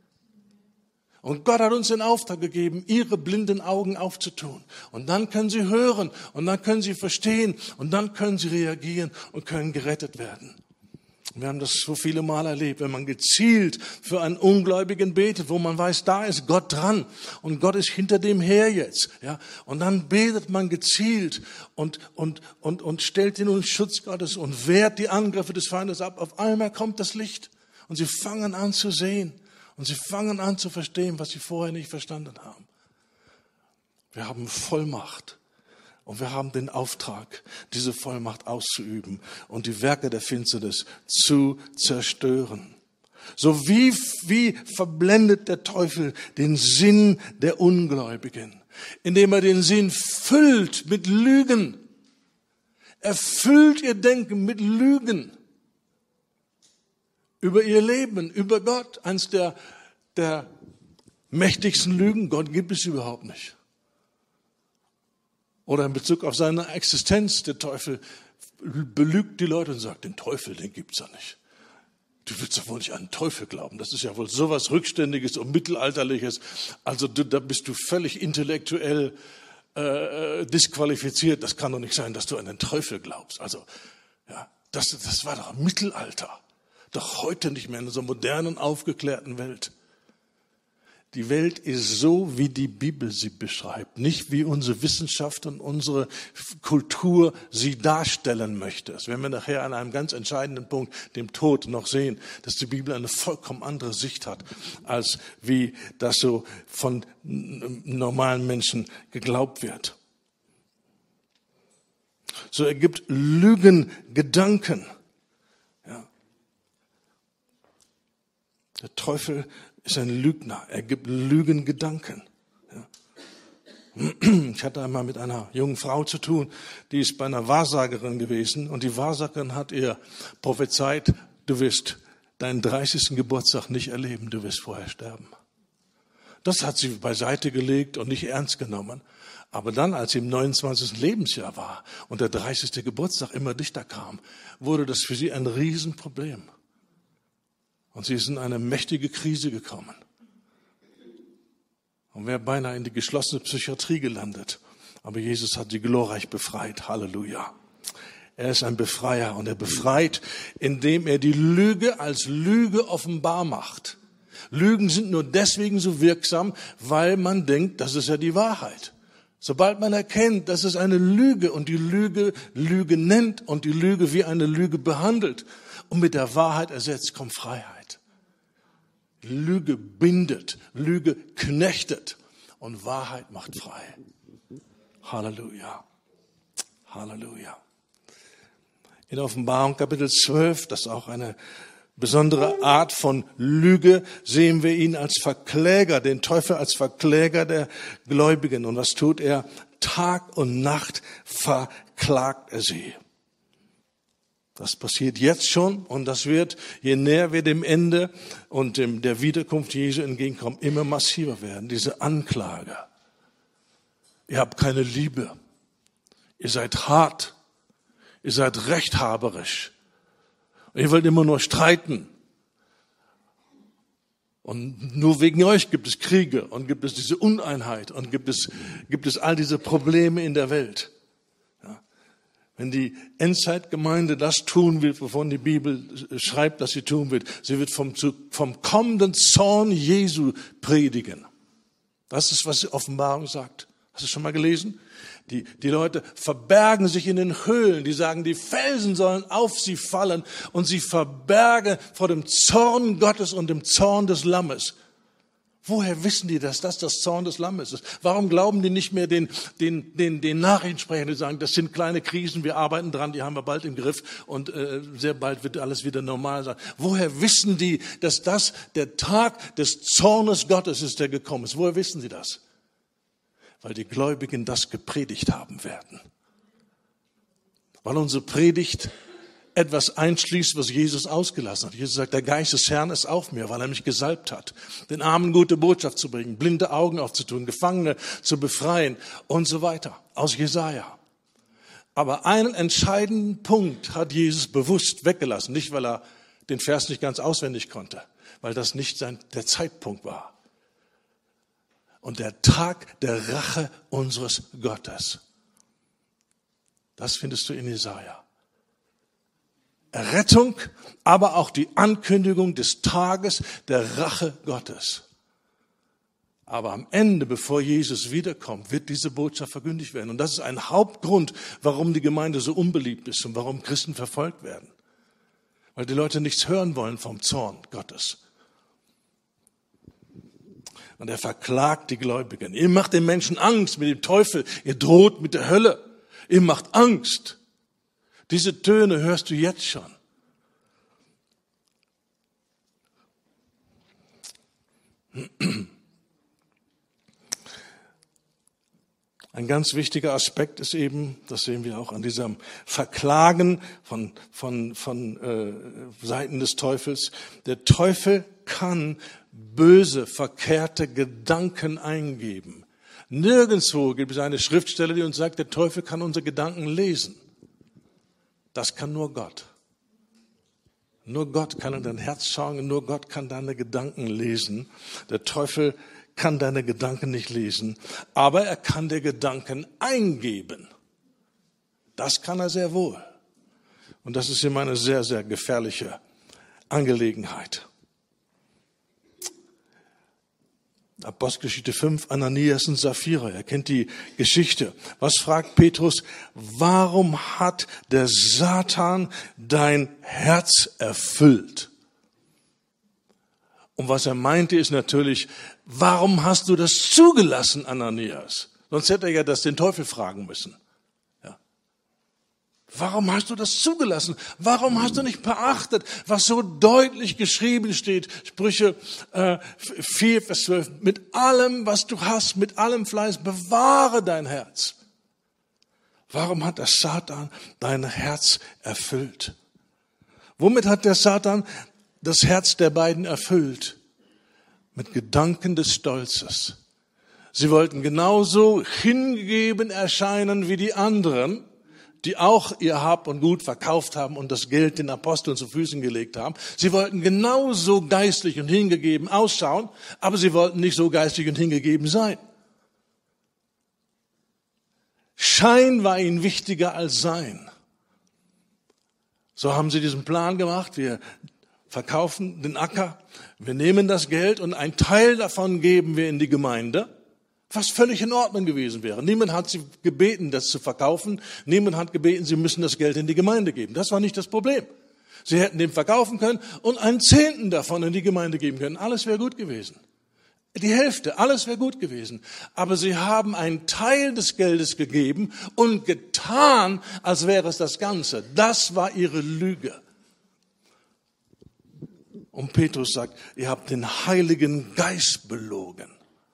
Und Gott hat uns den Auftrag gegeben, ihre blinden Augen aufzutun. Und dann können sie hören und dann können sie verstehen und dann können sie reagieren und können gerettet werden. Wir haben das so viele Mal erlebt, wenn man gezielt für einen Ungläubigen betet, wo man weiß, da ist Gott dran und Gott ist hinter dem her jetzt, ja. Und dann betet man gezielt und, und, und, und stellt ihn unter Schutz Gottes und wehrt die Angriffe des Feindes ab. Auf einmal kommt das Licht und sie fangen an zu sehen und sie fangen an zu verstehen, was sie vorher nicht verstanden haben. Wir haben Vollmacht. Und wir haben den Auftrag, diese Vollmacht auszuüben und die Werke der Finsternis zu zerstören. So wie, wie verblendet der Teufel den Sinn der Ungläubigen, indem er den Sinn füllt mit Lügen. Er füllt ihr Denken mit Lügen über ihr Leben, über Gott. Eins der, der mächtigsten Lügen, Gott gibt es überhaupt nicht. Oder in Bezug auf seine Existenz, der Teufel belügt die Leute und sagt, den Teufel, den gibt's ja nicht. Du willst doch wohl nicht an den Teufel glauben. Das ist ja wohl sowas Rückständiges und Mittelalterliches. Also du, da bist du völlig intellektuell äh, disqualifiziert. Das kann doch nicht sein, dass du an den Teufel glaubst. Also ja, das, das war doch Mittelalter. Doch heute nicht mehr in unserer modernen, aufgeklärten Welt. Die Welt ist so, wie die Bibel sie beschreibt, nicht wie unsere Wissenschaft und unsere Kultur sie darstellen möchte. Das werden wir nachher an einem ganz entscheidenden Punkt, dem Tod, noch sehen, dass die Bibel eine vollkommen andere Sicht hat, als wie das so von normalen Menschen geglaubt wird. So ergibt Lügengedanken. Ja. Der Teufel ist ein Lügner. Er gibt Lügengedanken. Ja. Ich hatte einmal mit einer jungen Frau zu tun, die ist bei einer Wahrsagerin gewesen und die Wahrsagerin hat ihr prophezeit, du wirst deinen dreißigsten Geburtstag nicht erleben, du wirst vorher sterben. Das hat sie beiseite gelegt und nicht ernst genommen. Aber dann, als sie im neunundzwanzigsten Lebensjahr war und der dreißigste Geburtstag immer dichter kam, wurde das für sie ein Riesenproblem. Und sie ist in eine mächtige Krise gekommen. Und wäre beinahe in die geschlossene Psychiatrie gelandet. Aber Jesus hat sie glorreich befreit. Halleluja. Er ist ein Befreier und er befreit, indem er die Lüge als Lüge offenbar macht. Lügen sind nur deswegen so wirksam, weil man denkt, das ist ja die Wahrheit. Sobald man erkennt, dass es eine Lüge und die Lüge Lüge nennt und die Lüge wie eine Lüge behandelt und mit der Wahrheit ersetzt, kommt Freiheit. Lüge bindet, Lüge knechtet und Wahrheit macht frei. Halleluja. Halleluja. In Offenbarung Kapitel zwölf, das auch eine besondere Art von Lüge sehen wir ihn als Verkläger, den Teufel als Verkläger der Gläubigen. Und was tut er? Tag und Nacht verklagt er sie. Das passiert jetzt schon und das wird, je näher wir dem Ende und dem, der Wiederkunft Jesu entgegenkommen, immer massiver werden. Diese Anklage. Ihr habt keine Liebe. Ihr seid hart. Ihr seid rechthaberisch. Ihr wollt immer nur streiten. Und nur wegen euch gibt es Kriege und gibt es diese Uneinheit und gibt es, gibt es all diese Probleme in der Welt. Ja. Wenn die Endzeitgemeinde das tun will, wovon die Bibel schreibt, dass sie tun wird, sie wird vom, vom kommenden Zorn Jesu predigen. Das ist, was die Offenbarung sagt. Hast du schon mal gelesen? Die, die Leute verbergen sich in den Höhlen. Die sagen, die Felsen sollen auf sie fallen und sie verbergen vor dem Zorn Gottes und dem Zorn des Lammes. Woher wissen die, dass das das Zorn des Lammes ist? Warum glauben die nicht mehr den, den, den, den Nachrichtensprechern, die sagen, das sind kleine Krisen, wir arbeiten dran, die haben wir bald im Griff und äh, sehr bald wird alles wieder normal sein. Woher wissen die, dass das der Tag des Zornes Gottes ist, der gekommen ist? Woher wissen sie das? Weil die Gläubigen das gepredigt haben werden. Weil unsere Predigt etwas einschließt, was Jesus ausgelassen hat. Jesus sagt, der Geist des Herrn ist auf mir, weil er mich gesalbt hat, den Armen gute Botschaft zu bringen, blinde Augen aufzutun, Gefangene zu befreien und so weiter. Aus Jesaja. Aber einen entscheidenden Punkt hat Jesus bewusst weggelassen. Nicht, weil er den Vers nicht ganz auswendig konnte, weil das nicht sein, der Zeitpunkt war. Und der Tag der Rache unseres Gottes. Das findest du in Jesaja. Errettung, aber auch die Ankündigung des Tages der Rache Gottes. Aber am Ende, bevor Jesus wiederkommt, wird diese Botschaft verkündigt werden. Und das ist ein Hauptgrund, warum die Gemeinde so unbeliebt ist und warum Christen verfolgt werden. Weil die Leute nichts hören wollen vom Zorn Gottes. Und er verklagt die Gläubigen. Ihr macht den Menschen Angst mit dem Teufel. Ihr droht mit der Hölle. Ihr macht Angst. Diese Töne hörst du jetzt schon. Ein ganz wichtiger Aspekt ist eben, das sehen wir auch an diesem Verklagen von, von, von äh, Seiten des Teufels. Der Teufel kann böse, verkehrte Gedanken eingeben. Nirgendwo gibt es eine Schriftstelle, die uns sagt, der Teufel kann unsere Gedanken lesen. Das kann nur Gott. Nur Gott kann in dein Herz schauen und nur Gott kann deine Gedanken lesen. Der Teufel kann deine Gedanken nicht lesen, aber er kann dir Gedanken eingeben. Das kann er sehr wohl. Und das ist immer eine sehr, sehr gefährliche Angelegenheit. Apostelgeschichte fünf, Ananias und Sapphira. Er kennt die Geschichte. Was fragt Petrus? Warum hat der Satan dein Herz erfüllt? Und was er meinte ist natürlich, warum hast du das zugelassen, Ananias? Sonst hätte er ja das den Teufel fragen müssen. Ja. Warum hast du das zugelassen? Warum hast du nicht beachtet, was so deutlich geschrieben steht? Sprüche äh, vier, Vers zwölf. Mit allem, was du hast, mit allem Fleiß, bewahre dein Herz. Warum hat der Satan dein Herz erfüllt? Womit hat der Satan das Herz der beiden erfüllt? Mit Gedanken des Stolzes. Sie wollten genauso hingegeben erscheinen wie die anderen, die auch ihr Hab und Gut verkauft haben und das Geld den Aposteln zu Füßen gelegt haben. Sie wollten genauso geistlich und hingegeben ausschauen, aber sie wollten nicht so geistlich und hingegeben sein. Schein war ihnen wichtiger als Sein. So haben sie diesen Plan gemacht. Wir verkaufen den Acker, wir nehmen das Geld und einen Teil davon geben wir in die Gemeinde, was völlig in Ordnung gewesen wäre. Niemand hat sie gebeten, das zu verkaufen. Niemand hat gebeten, sie müssen das Geld in die Gemeinde geben. Das war nicht das Problem. Sie hätten den verkaufen können und einen Zehnten davon in die Gemeinde geben können. Alles wäre gut gewesen. Die Hälfte, alles wäre gut gewesen. Aber sie haben einen Teil des Geldes gegeben und getan, als wäre es das Ganze. Das war ihre Lüge. Und Petrus sagt, ihr habt den Heiligen Geist belogen.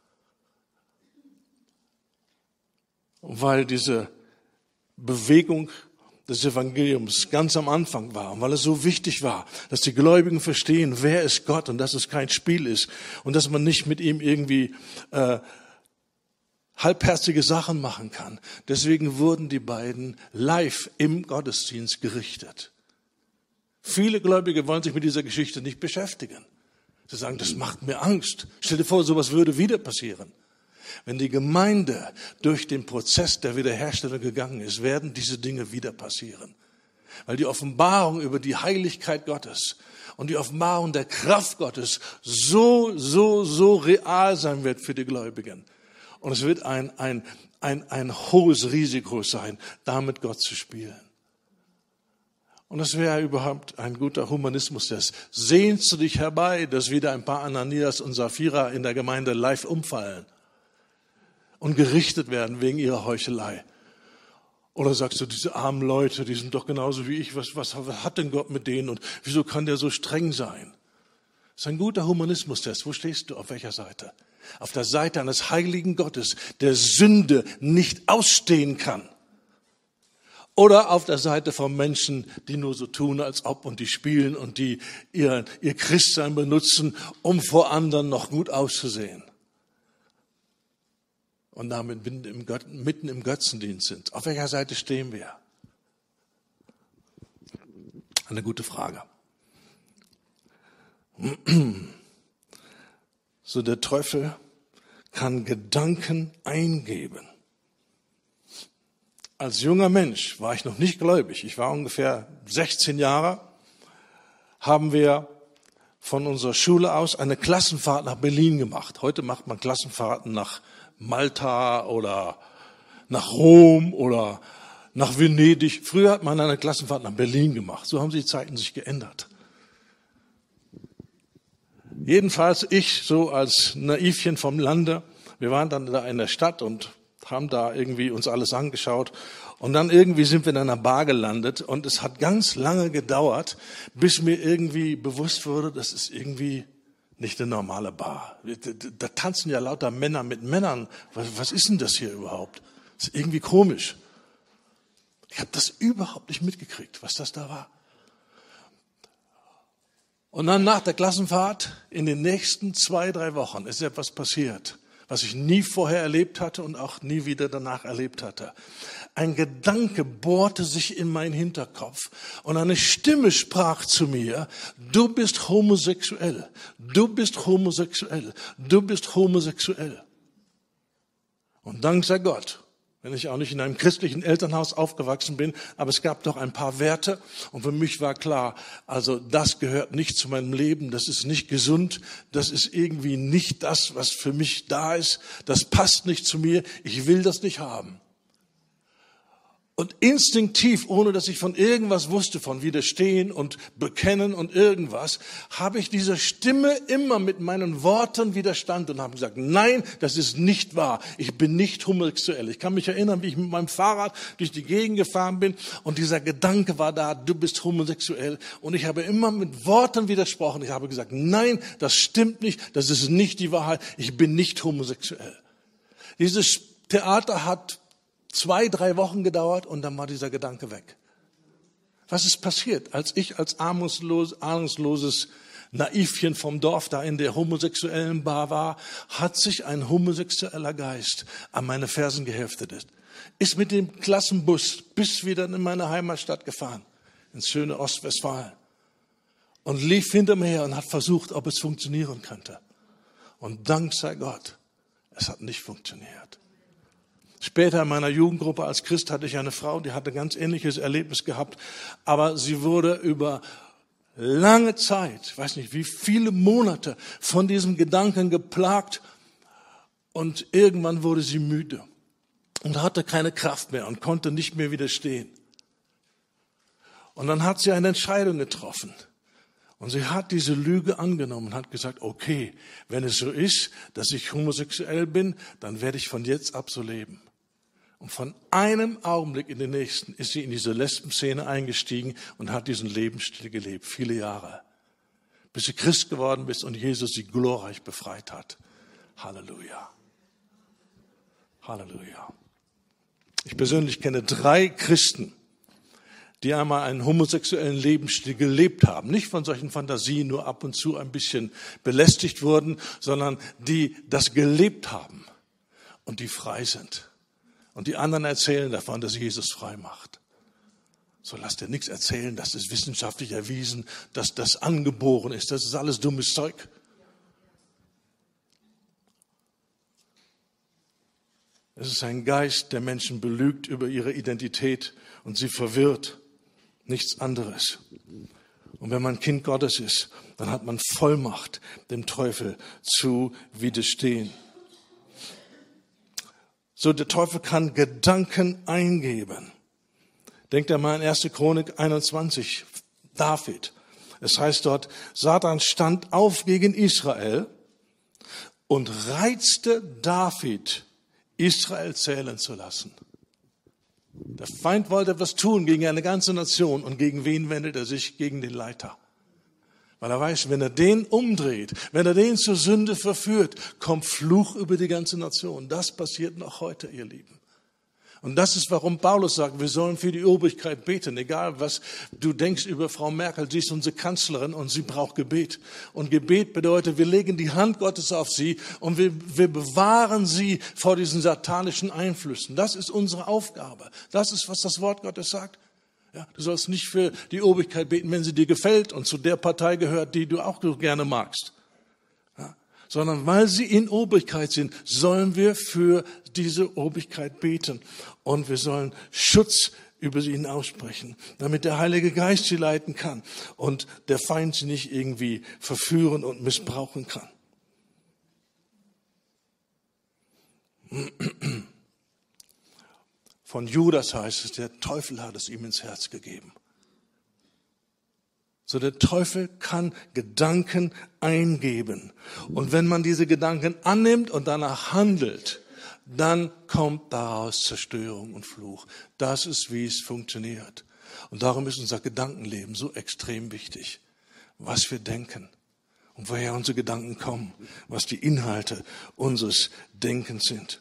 Weil diese Bewegung des Evangeliums ganz am Anfang war und weil es so wichtig war, dass die Gläubigen verstehen, wer ist Gott und dass es kein Spiel ist und dass man nicht mit ihm irgendwie äh, halbherzige Sachen machen kann. Deswegen wurden die beiden live im Gottesdienst gerichtet. Viele Gläubige wollen sich mit dieser Geschichte nicht beschäftigen. Sie sagen, das macht mir Angst. Stell dir vor, sowas würde wieder passieren. Wenn die Gemeinde durch den Prozess der Wiederherstellung gegangen ist, werden diese Dinge wieder passieren. Weil die Offenbarung über die Heiligkeit Gottes und die Offenbarung der Kraft Gottes so, so, so real sein wird für die Gläubigen. Und es wird ein, ein, ein, ein hohes Risiko sein, damit Gott zu spielen. Und das wäre überhaupt ein guter Humanismus-Test. Sehnst du dich herbei, dass wieder ein paar Ananias und Sapphira in der Gemeinde live umfallen und gerichtet werden wegen ihrer Heuchelei? Oder sagst du, diese armen Leute, die sind doch genauso wie ich, was, was, was hat denn Gott mit denen und wieso kann der so streng sein? Das ist ein guter Humanismus-Test. Wo stehst du? Auf welcher Seite? Auf der Seite eines heiligen Gottes, der Sünde nicht ausstehen kann. Oder auf der Seite von Menschen, die nur so tun, als ob und die spielen und die ihr, ihr Christsein benutzen, um vor anderen noch gut auszusehen. Und damit mitten im Götzendienst sind. Auf welcher Seite stehen wir? Eine gute Frage. So, der Teufel kann Gedanken eingeben. Als junger Mensch war ich noch nicht gläubig. Ich war ungefähr sechzehn Jahre. Haben wir von unserer Schule aus eine Klassenfahrt nach Berlin gemacht. Heute macht man Klassenfahrten nach Malta oder nach Rom oder nach Venedig. Früher hat man eine Klassenfahrt nach Berlin gemacht. So haben die Zeiten sich geändert. Jedenfalls ich so als Naivchen vom Lande, wir waren dann da in der Stadt und haben da irgendwie uns alles angeschaut und dann irgendwie sind wir in einer Bar gelandet und es hat ganz lange gedauert, bis mir irgendwie bewusst wurde, das ist irgendwie nicht eine normale Bar. Da tanzen ja lauter Männer mit Männern. Was, was ist denn das hier überhaupt? Das ist irgendwie komisch. Ich habe das überhaupt nicht mitgekriegt, was das da war. Und dann nach der Klassenfahrt, in den nächsten zwei, drei Wochen, ist etwas passiert, was ich nie vorher erlebt hatte und auch nie wieder danach erlebt hatte. Ein Gedanke bohrte sich in meinen Hinterkopf und eine Stimme sprach zu mir, du bist homosexuell, du bist homosexuell, du bist homosexuell. Und dank sei Gott, wenn ich auch nicht in einem christlichen Elternhaus aufgewachsen bin, aber es gab doch ein paar Werte und für mich war klar, also das gehört nicht zu meinem Leben, das ist nicht gesund, das ist irgendwie nicht das, was für mich da ist, das passt nicht zu mir, ich will das nicht haben. Und instinktiv, ohne dass ich von irgendwas wusste, von Widerstehen und Bekennen und irgendwas, habe ich dieser Stimme immer mit meinen Worten widerstanden und habe gesagt, nein, das ist nicht wahr. Ich bin nicht homosexuell. Ich kann mich erinnern, wie ich mit meinem Fahrrad durch die Gegend gefahren bin und dieser Gedanke war da, du bist homosexuell. Und ich habe immer mit Worten widersprochen. Ich habe gesagt, nein, das stimmt nicht, das ist nicht die Wahrheit. Ich bin nicht homosexuell. Dieses Theater hat zwei, drei Wochen gedauert und dann war dieser Gedanke weg. Was ist passiert, als ich als ahnungslos, ahnungsloses Naivchen vom Dorf da in der homosexuellen Bar war, hat sich ein homosexueller Geist an meine Fersen geheftet, ist, ist mit dem Klassenbus bis wieder in meine Heimatstadt gefahren, ins schöne Ostwestfalen und lief hinter mir her und hat versucht, ob es funktionieren könnte. Und dank sei Gott, es hat nicht funktioniert. Später in meiner Jugendgruppe als Christ hatte ich eine Frau, die hatte ein ganz ähnliches Erlebnis gehabt, aber sie wurde über lange Zeit, ich weiß nicht wie viele Monate, von diesem Gedanken geplagt und irgendwann wurde sie müde und hatte keine Kraft mehr und konnte nicht mehr widerstehen. Und dann hat sie eine Entscheidung getroffen. Und sie hat diese Lüge angenommen und hat gesagt, okay, wenn es so ist, dass ich homosexuell bin, dann werde ich von jetzt ab so leben. Und von einem Augenblick in den nächsten ist sie in diese Lesben-Szene eingestiegen und hat diesen Lebensstil gelebt, viele Jahre. bis du Christ geworden bist und Jesus sie glorreich befreit hat. Halleluja. Halleluja. Ich persönlich kenne drei Christen, die einmal einen homosexuellen Lebensstil gelebt haben, nicht von solchen Fantasien nur ab und zu ein bisschen belästigt wurden, sondern die das gelebt haben und die frei sind. Und die anderen erzählen davon, dass Jesus frei macht. So lasst dir nichts erzählen, das ist wissenschaftlich erwiesen, dass das angeboren ist, das ist alles dummes Zeug. Es ist ein Geist, der Menschen belügt über ihre Identität und sie verwirrt. Nichts anderes. Und wenn man Kind Gottes ist, dann hat man Vollmacht, dem Teufel zu widerstehen. So, der Teufel kann Gedanken eingeben. Denkt einmal an erste Chronik einundzwanzig, David. Es heißt dort, Satan stand auf gegen Israel und reizte David, Israel zählen zu lassen. Der Feind wollte etwas tun gegen eine ganze Nation. Und gegen wen wendet er sich? Gegen den Leiter. Weil er weiß, wenn er den umdreht, wenn er den zur Sünde verführt, kommt Fluch über die ganze Nation. Das passiert noch heute, ihr Lieben. Und das ist, warum Paulus sagt, wir sollen für die Obrigkeit beten. Egal, was du denkst über Frau Merkel, sie ist unsere Kanzlerin und sie braucht Gebet. Und Gebet bedeutet, wir legen die Hand Gottes auf sie und wir, wir bewahren sie vor diesen satanischen Einflüssen. Das ist unsere Aufgabe. Das ist, was das Wort Gottes sagt. Ja, du sollst nicht für die Obrigkeit beten, wenn sie dir gefällt und zu der Partei gehört, die du auch gerne magst. Sondern weil sie in Obrigkeit sind, sollen wir für diese Obrigkeit beten. Und wir sollen Schutz über sie aussprechen, damit der Heilige Geist sie leiten kann und der Feind sie nicht irgendwie verführen und missbrauchen kann. Von Judas heißt es, der Teufel hat es ihm ins Herz gegeben. So, der Teufel kann Gedanken eingeben. Und wenn man diese Gedanken annimmt und danach handelt, dann kommt daraus Zerstörung und Fluch. Das ist, wie es funktioniert. Und darum ist unser Gedankenleben so extrem wichtig. Was wir denken und woher unsere Gedanken kommen, was die Inhalte unseres Denkens sind.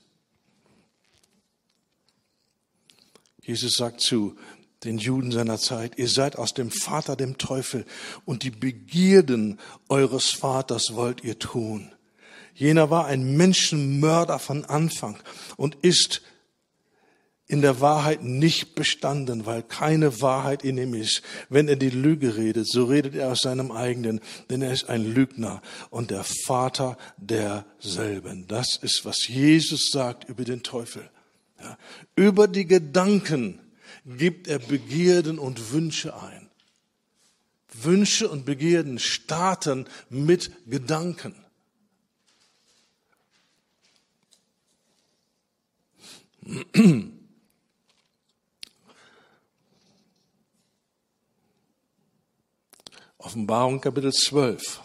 Jesus sagt zu den Juden seiner Zeit, ihr seid aus dem Vater, dem Teufel, und die Begierden eures Vaters wollt ihr tun. Jener war ein Menschenmörder von Anfang und ist in der Wahrheit nicht bestanden, weil keine Wahrheit in ihm ist. Wenn er die Lüge redet, so redet er aus seinem eigenen, denn er ist ein Lügner und der Vater derselben. Das ist, was Jesus sagt über den Teufel. Ja, über die Gedanken gibt er Begierden und Wünsche ein. Wünsche und Begierden starten mit Gedanken. Offenbarung Kapitel zwölf.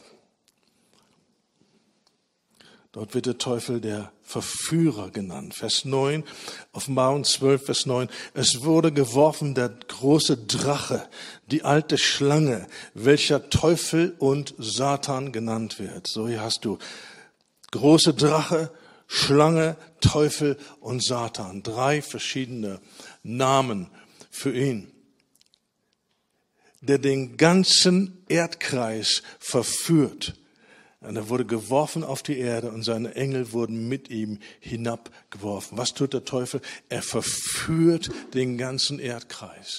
Dort wird der Teufel der Verführer genannt. Vers neun, Offenbarung zwölf, Vers neun. Es wurde geworfen der große Drache, die alte Schlange, welcher Teufel und Satan genannt wird. So, hier hast du große Drache, Schlange, Teufel und Satan. Drei verschiedene Namen für ihn, der den ganzen Erdkreis verführt. Und er wurde geworfen auf die Erde und seine Engel wurden mit ihm hinabgeworfen. Was tut der Teufel? Er verführt den ganzen Erdkreis,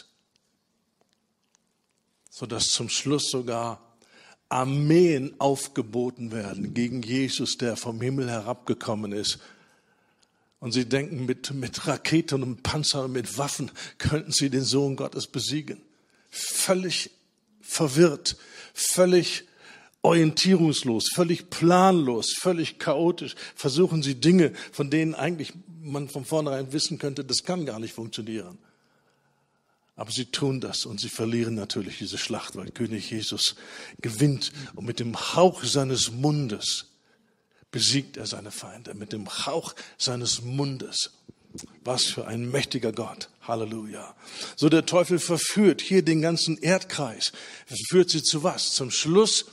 sodass zum Schluss sogar Armeen aufgeboten werden gegen Jesus, der vom Himmel herabgekommen ist. Und sie denken, mit, mit Raketen und Panzern und mit Waffen könnten sie den Sohn Gottes besiegen. Völlig verwirrt, völlig orientierungslos, völlig planlos, völlig chaotisch versuchen sie Dinge, von denen eigentlich man von vornherein wissen könnte, das kann gar nicht funktionieren. Aber sie tun das und sie verlieren natürlich diese Schlacht, weil König Jesus gewinnt und mit dem Hauch seines Mundes besiegt er seine Feinde. Mit dem Hauch seines Mundes. Was für ein mächtiger Gott. Halleluja. So, der Teufel verführt hier den ganzen Erdkreis. Er verführt sie zu was? Zum Schluss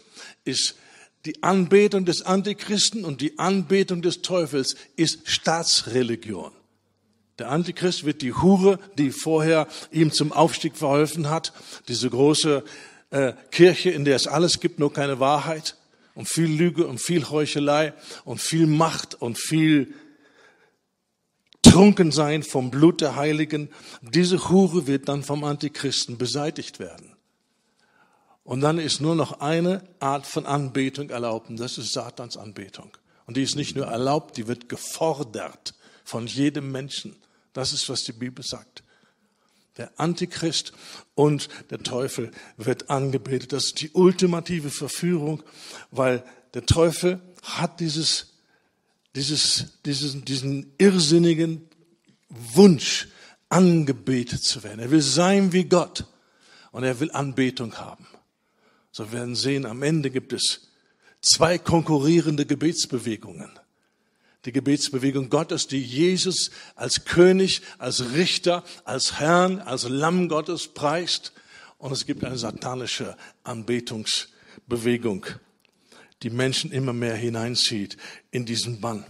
ist die Anbetung des Antichristen und die Anbetung des Teufels ist Staatsreligion. Der Antichrist wird die Hure, die vorher ihm zum Aufstieg verholfen hat, diese große äh, Kirche, in der es alles gibt, nur keine Wahrheit und viel Lüge und viel Heuchelei und viel Macht und viel Trunkensein vom Blut der Heiligen. Diese Hure wird dann vom Antichristen beseitigt werden. Und dann ist nur noch eine Art von Anbetung erlaubt, und das ist Satans Anbetung. Und die ist nicht nur erlaubt, die wird gefordert von jedem Menschen. Das ist, was die Bibel sagt. Der Antichrist und der Teufel wird angebetet. Das ist die ultimative Verführung, weil der Teufel hat dieses, dieses, diesen, diesen irrsinnigen Wunsch, angebetet zu werden. Er will sein wie Gott und er will Anbetung haben. So werden sehen, am Ende gibt es zwei konkurrierende Gebetsbewegungen. Die Gebetsbewegung Gottes, die Jesus als König, als Richter, als Herrn, als Lamm Gottes preist. Und es gibt eine satanische Anbetungsbewegung, die Menschen immer mehr hineinzieht in diesen Bann.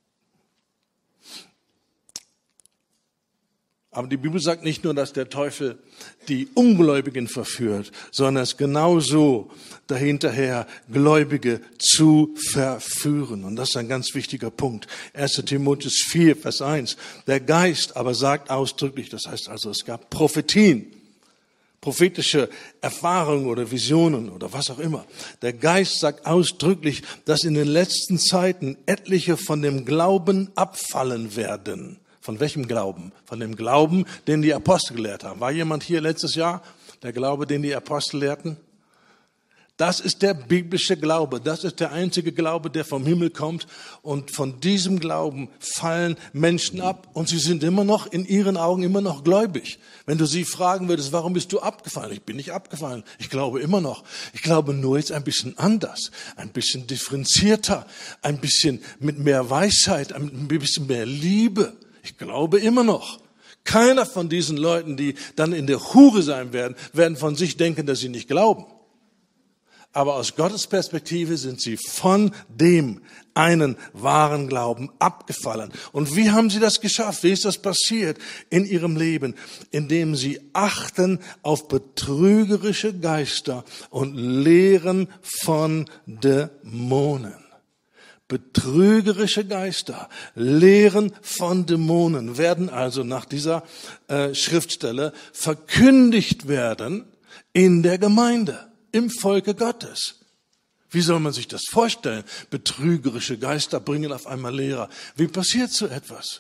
Aber die Bibel sagt nicht nur, dass der Teufel die Ungläubigen verführt, sondern es genauso dahinterher Gläubige zu verführen. Und das ist ein ganz wichtiger Punkt. erster Timotheus vier, Vers eins. Der Geist aber sagt ausdrücklich, das heißt also, es gab Prophetien, prophetische Erfahrungen oder Visionen oder was auch immer. Der Geist sagt ausdrücklich, dass in den letzten Zeiten etliche von dem Glauben abfallen werden. Von welchem Glauben? Von dem Glauben, den die Apostel gelehrt haben. War jemand hier letztes Jahr? Der Glaube, den die Apostel lehrten? Das ist der biblische Glaube. Das ist der einzige Glaube, der vom Himmel kommt. Und von diesem Glauben fallen Menschen ab. Und sie sind immer noch, in ihren Augen immer noch gläubig. Wenn du sie fragen würdest, warum bist du abgefallen? Ich bin nicht abgefallen. Ich glaube immer noch. Ich glaube nur jetzt ein bisschen anders. Ein bisschen differenzierter. Ein bisschen mit mehr Weisheit. Ein bisschen mehr Liebe. Ich glaube immer noch. Keiner von diesen Leuten, die dann in der Hure sein werden, werden von sich denken, dass sie nicht glauben. Aber aus Gottes Perspektive sind sie von dem einen wahren Glauben abgefallen. Und wie haben sie das geschafft? Wie ist das passiert in ihrem Leben? Indem sie achten auf betrügerische Geister und Lehren von Dämonen. Betrügerische Geister, Lehren von Dämonen werden also nach dieser äh, Schriftstelle verkündigt werden in der Gemeinde, im Volke Gottes. Wie soll man sich das vorstellen? Betrügerische Geister bringen auf einmal Lehrer. Wie passiert so etwas?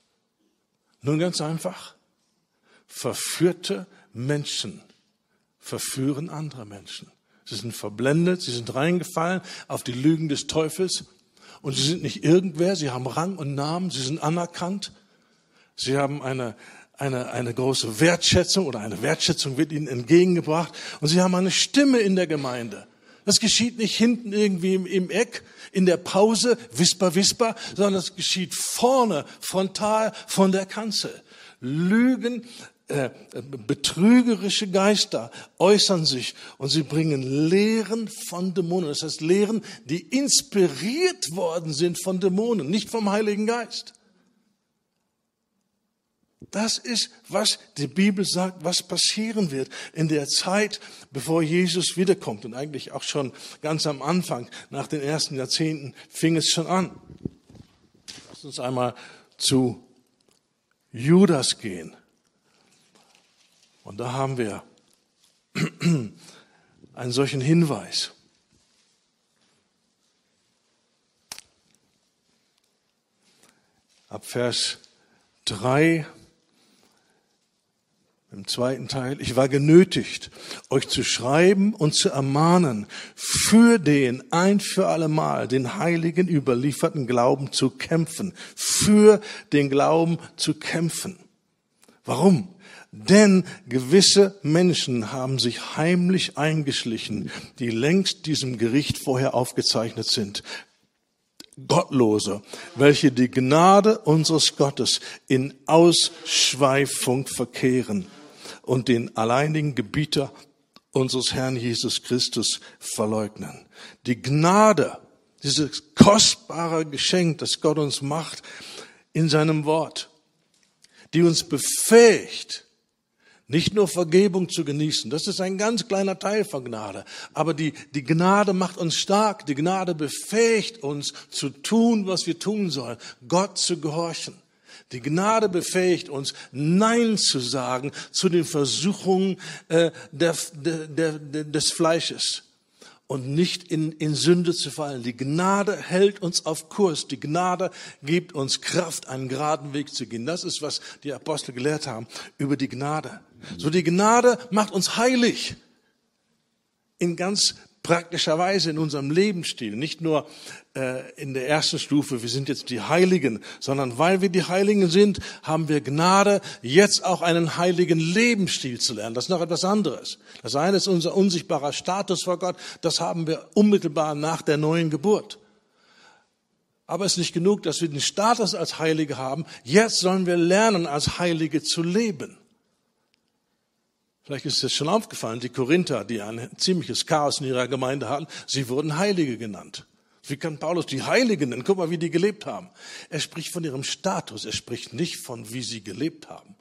Nun ganz einfach. Verführte Menschen verführen andere Menschen. Sie sind verblendet, sie sind reingefallen auf die Lügen des Teufels. Und sie sind nicht irgendwer, sie haben Rang und Namen, sie sind anerkannt. Sie haben eine, eine, eine große Wertschätzung oder eine Wertschätzung wird ihnen entgegengebracht. Und sie haben eine Stimme in der Gemeinde. Das geschieht nicht hinten irgendwie im, im Eck, in der Pause, wisper, wisper, sondern das geschieht vorne, frontal, von der Kanzel. Lügen, Äh, betrügerische Geister äußern sich und sie bringen Lehren von Dämonen. Das heißt Lehren, die inspiriert worden sind von Dämonen, nicht vom Heiligen Geist. Das ist, was die Bibel sagt, was passieren wird in der Zeit, bevor Jesus wiederkommt. Und eigentlich auch schon ganz am Anfang, nach den ersten Jahrzehnten, fing es schon an. Lass uns einmal zu Judas gehen. Und da haben wir einen solchen Hinweis. Ab Vers drei, im zweiten Teil. Ich war genötigt, euch zu schreiben und zu ermahnen, für den ein für allemal den Heiligen überlieferten Glauben zu kämpfen. Für den Glauben zu kämpfen. Warum? Denn gewisse Menschen haben sich heimlich eingeschlichen, die längst diesem Gericht vorher aufgezeichnet sind. Gottlose, welche die Gnade unseres Gottes in Ausschweifung verkehren und den alleinigen Gebieter unseres Herrn Jesus Christus verleugnen. Die Gnade, dieses kostbare Geschenk, das Gott uns macht in seinem Wort, die uns befähigt, nicht nur Vergebung zu genießen, das ist ein ganz kleiner Teil von Gnade, aber die, die Gnade macht uns stark, die Gnade befähigt uns zu tun, was wir tun sollen, Gott zu gehorchen. Die Gnade befähigt uns, Nein zu sagen zu den Versuchungen äh, der, der, der, des Fleisches und nicht in, in Sünde zu fallen. Die Gnade hält uns auf Kurs. Die Gnade gibt uns Kraft, einen geraden Weg zu gehen. Das ist, was die Apostel gelehrt haben über die Gnade. So, die Gnade macht uns heilig in ganz praktischer Weise in unserem Lebensstil. Nicht nur äh, in der ersten Stufe, wir sind jetzt die Heiligen, sondern weil wir die Heiligen sind, haben wir Gnade, jetzt auch einen heiligen Lebensstil zu lernen. Das ist noch etwas anderes. Das eine ist unser unsichtbarer Status vor Gott. Das haben wir unmittelbar nach der neuen Geburt. Aber es ist nicht genug, dass wir den Status als Heilige haben. Jetzt sollen wir lernen, als Heilige zu leben. Vielleicht ist es schon aufgefallen, die Korinther, die ein ziemliches Chaos in ihrer Gemeinde hatten, sie wurden Heilige genannt. Wie kann Paulus die Heiligen nennen? Guck mal, wie die gelebt haben. Er spricht von ihrem Status, er spricht nicht von, wie sie gelebt haben.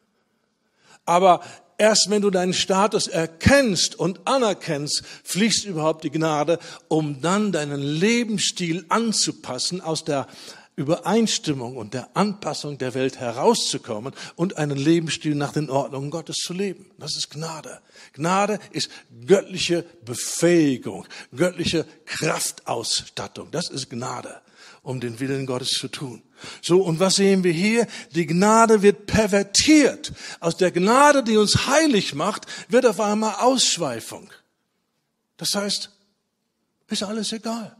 Aber erst wenn du deinen Status erkennst und anerkennst, fließt überhaupt die Gnade, um dann deinen Lebensstil anzupassen, aus der Übereinstimmung und der Anpassung der Welt herauszukommen und einen Lebensstil nach den Ordnungen Gottes zu leben. Das ist Gnade. Gnade ist göttliche Befähigung, göttliche Kraftausstattung. Das ist Gnade, um den Willen Gottes zu tun. So, und was sehen wir hier? Die Gnade wird pervertiert. Aus der Gnade, die uns heilig macht, wird auf einmal Ausschweifung. Das heißt, ist alles egal.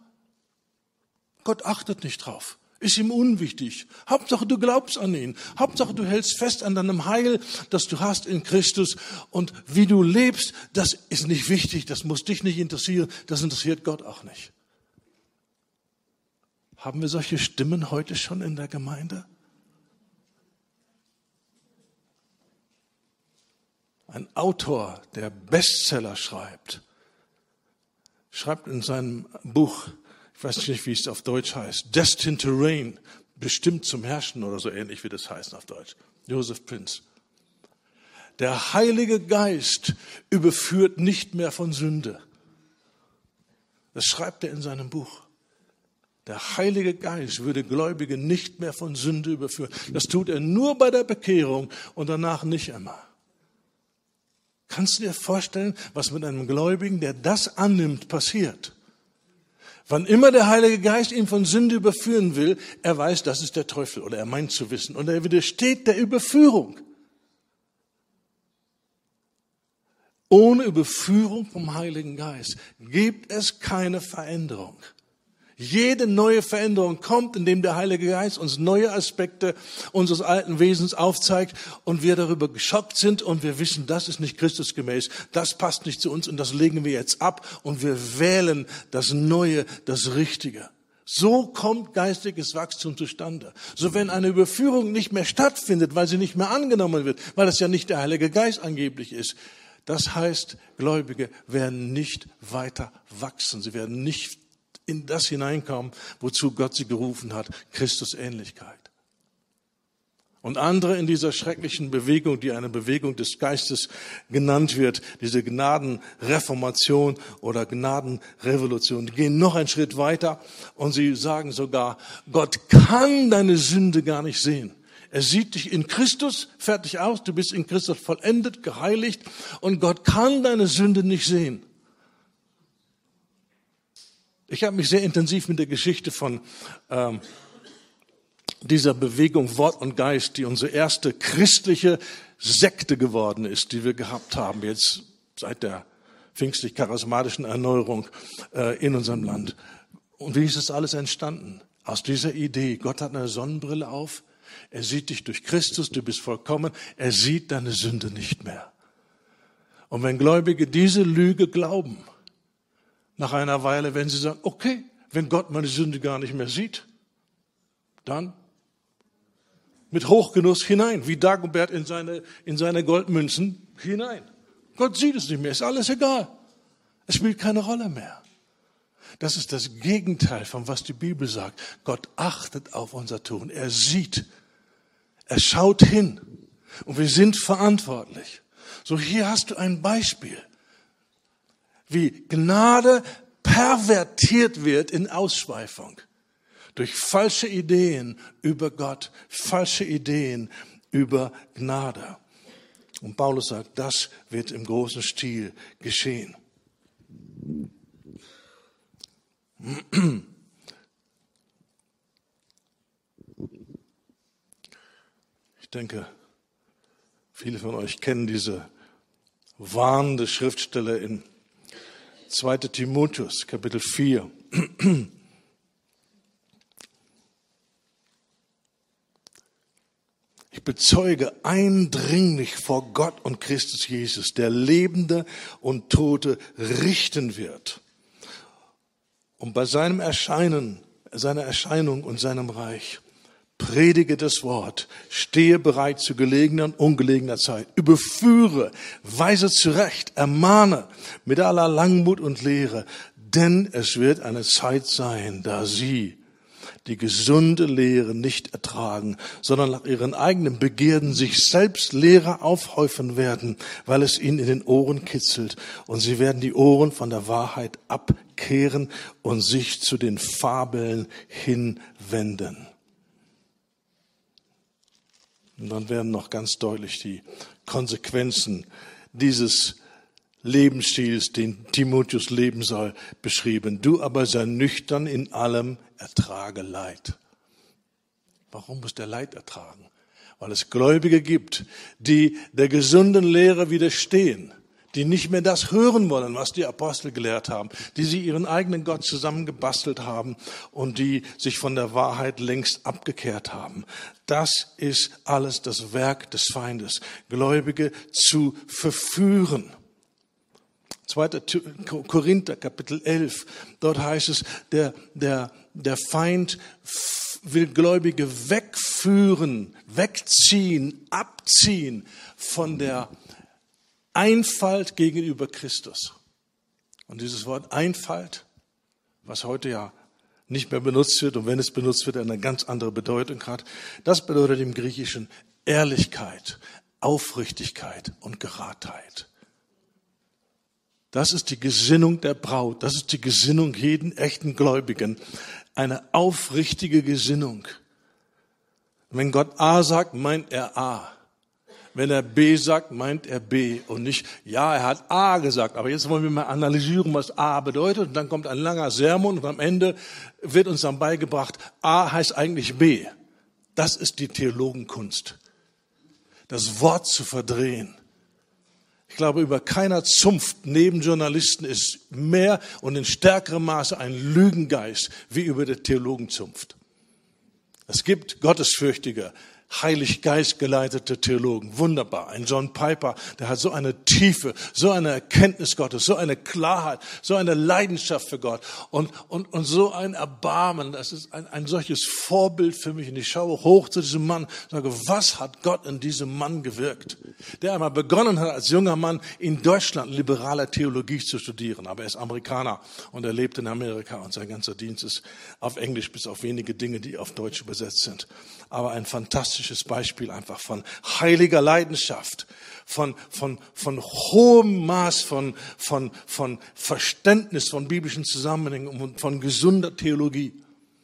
Gott achtet nicht drauf. Ist ihm unwichtig. Hauptsache, du glaubst an ihn. Hauptsache, du hältst fest an deinem Heil, das du hast in Christus. Und wie du lebst, das ist nicht wichtig. Das muss dich nicht interessieren. Das interessiert Gott auch nicht. Haben wir solche Stimmen heute schon in der Gemeinde? Ein Autor, der Bestseller schreibt, schreibt in seinem Buch, ich weiß nicht, wie es auf Deutsch heißt, Destined to Reign, bestimmt zum Herrschen oder so ähnlich, wie das heißt auf Deutsch. Joseph Prince. Der Heilige Geist überführt nicht mehr von Sünde. Das schreibt er in seinem Buch. Der Heilige Geist würde Gläubige nicht mehr von Sünde überführen. Das tut er nur bei der Bekehrung und danach nicht immer. Kannst du dir vorstellen, was mit einem Gläubigen, der das annimmt, passiert? Wann immer der Heilige Geist ihn von Sünde überführen will, er weiß, das ist der Teufel oder er meint zu wissen und er widersteht der Überführung. Ohne Überführung vom Heiligen Geist gibt es keine Veränderung. Jede neue Veränderung kommt, indem der Heilige Geist uns neue Aspekte unseres alten Wesens aufzeigt und wir darüber geschockt sind und wir wissen, das ist nicht Christusgemäß, das passt nicht zu uns und das legen wir jetzt ab und wir wählen das Neue, das Richtige. So kommt geistiges Wachstum zustande. So wenn eine Überführung nicht mehr stattfindet, weil sie nicht mehr angenommen wird, weil es ja nicht der Heilige Geist angeblich ist, das heißt, Gläubige werden nicht weiter wachsen, sie werden nicht in das hineinkommen, wozu Gott sie gerufen hat, Christusähnlichkeit. Und andere in dieser schrecklichen Bewegung, die eine Bewegung des Geistes genannt wird, diese Gnadenreformation oder Gnadenrevolution, die gehen noch einen Schritt weiter und sie sagen sogar, Gott kann deine Sünde gar nicht sehen. Er sieht dich in Christus fertig aus, du bist in Christus vollendet, geheiligt und Gott kann deine Sünde nicht sehen. Ich habe mich sehr intensiv mit der Geschichte von ähm, dieser Bewegung Wort und Geist, die unsere erste christliche Sekte geworden ist, die wir gehabt haben jetzt seit der pfingstlich-charismatischen Erneuerung äh, in unserem Land. Und wie ist das alles entstanden? Aus dieser Idee, Gott hat eine Sonnenbrille auf, er sieht dich durch Christus, du bist vollkommen, er sieht deine Sünde nicht mehr. Und wenn Gläubige diese Lüge glauben, nach einer Weile, wenn sie sagen, okay, wenn Gott meine Sünde gar nicht mehr sieht, dann mit Hochgenuss hinein, wie Dagobert in seine, in seine Goldmünzen hinein. Gott sieht es nicht mehr, ist alles egal. Es spielt keine Rolle mehr. Das ist das Gegenteil von was die Bibel sagt. Gott achtet auf unser Tun. Er sieht, er schaut hin und wir sind verantwortlich. So, hier hast du ein Beispiel, wie Gnade pervertiert wird in Ausschweifung. Durch falsche Ideen über Gott, falsche Ideen über Gnade. Und Paulus sagt, das wird im großen Stil geschehen. Ich denke, viele von euch kennen diese warnende Schriftstelle in zweiter Timotheus, Kapitel vier. Ich bezeuge eindringlich vor Gott und Christus Jesus, der Lebende und Tote richten wird. Und bei seinem Erscheinen, seiner Erscheinung und seinem Reich, predige das Wort, stehe bereit zu gelegener und ungelegener Zeit, überführe, weise zurecht, ermahne mit aller Langmut und Lehre, denn es wird eine Zeit sein, da sie die gesunde Lehre nicht ertragen, sondern nach ihren eigenen Begierden sich selbst Lehrer aufhäufen werden, weil es ihnen in den Ohren kitzelt. Und sie werden die Ohren von der Wahrheit abkehren und sich zu den Fabeln hinwenden. Und dann werden noch ganz deutlich die Konsequenzen dieses Lebensstils, den Timotheus leben soll, beschrieben. Du aber sei nüchtern in allem, ertrage Leid. Warum muss der Leid ertragen? Weil es Gläubige gibt, die der gesunden Lehre widerstehen, die nicht mehr das hören wollen, was die Apostel gelehrt haben, die sie ihren eigenen Gott zusammengebastelt haben und die sich von der Wahrheit längst abgekehrt haben. Das ist alles das Werk des Feindes, Gläubige zu verführen. zweiter Korinther, Kapitel elf, dort heißt es, der, der, der Feind will Gläubige wegführen, wegziehen, abziehen von der Einfalt gegenüber Christus. Und dieses Wort Einfalt, was heute ja nicht mehr benutzt wird und wenn es benutzt wird, eine ganz andere Bedeutung hat, das bedeutet im Griechischen Ehrlichkeit, Aufrichtigkeit und Geradheit. Das ist die Gesinnung der Braut, das ist die Gesinnung jeden echten Gläubigen, eine aufrichtige Gesinnung. Wenn Gott A sagt, meint er A. Wenn er B sagt, meint er B und nicht, ja, er hat A gesagt, aber jetzt wollen wir mal analysieren, was A bedeutet und dann kommt ein langer Sermon und am Ende wird uns dann beigebracht, A heißt eigentlich B. Das ist die Theologenkunst, das Wort zu verdrehen. Ich glaube, über keiner Zunft neben Journalisten ist mehr und in stärkerem Maße ein Lügengeist wie über der Theologenzunft. Es gibt gottesfürchtige, heilig Geist geleitete Theologen. Wunderbar. Ein John Piper, der hat so eine Tiefe, so eine Erkenntnis Gottes, so eine Klarheit, so eine Leidenschaft für Gott und, und, und so ein Erbarmen. Das ist ein, ein solches Vorbild für mich. Und ich schaue hoch zu diesem Mann und sage, was hat Gott in diesem Mann gewirkt? Der einmal begonnen hat, als junger Mann in Deutschland liberale Theologie zu studieren. Aber er ist Amerikaner und er lebt in Amerika und sein ganzer Dienst ist auf Englisch, bis auf wenige Dinge, die auf Deutsch übersetzt sind. Aber ein fantastisches Beispiel einfach von heiliger Leidenschaft, von, von, von hohem Maß von, von, von Verständnis von biblischen Zusammenhängen und von gesunder Theologie.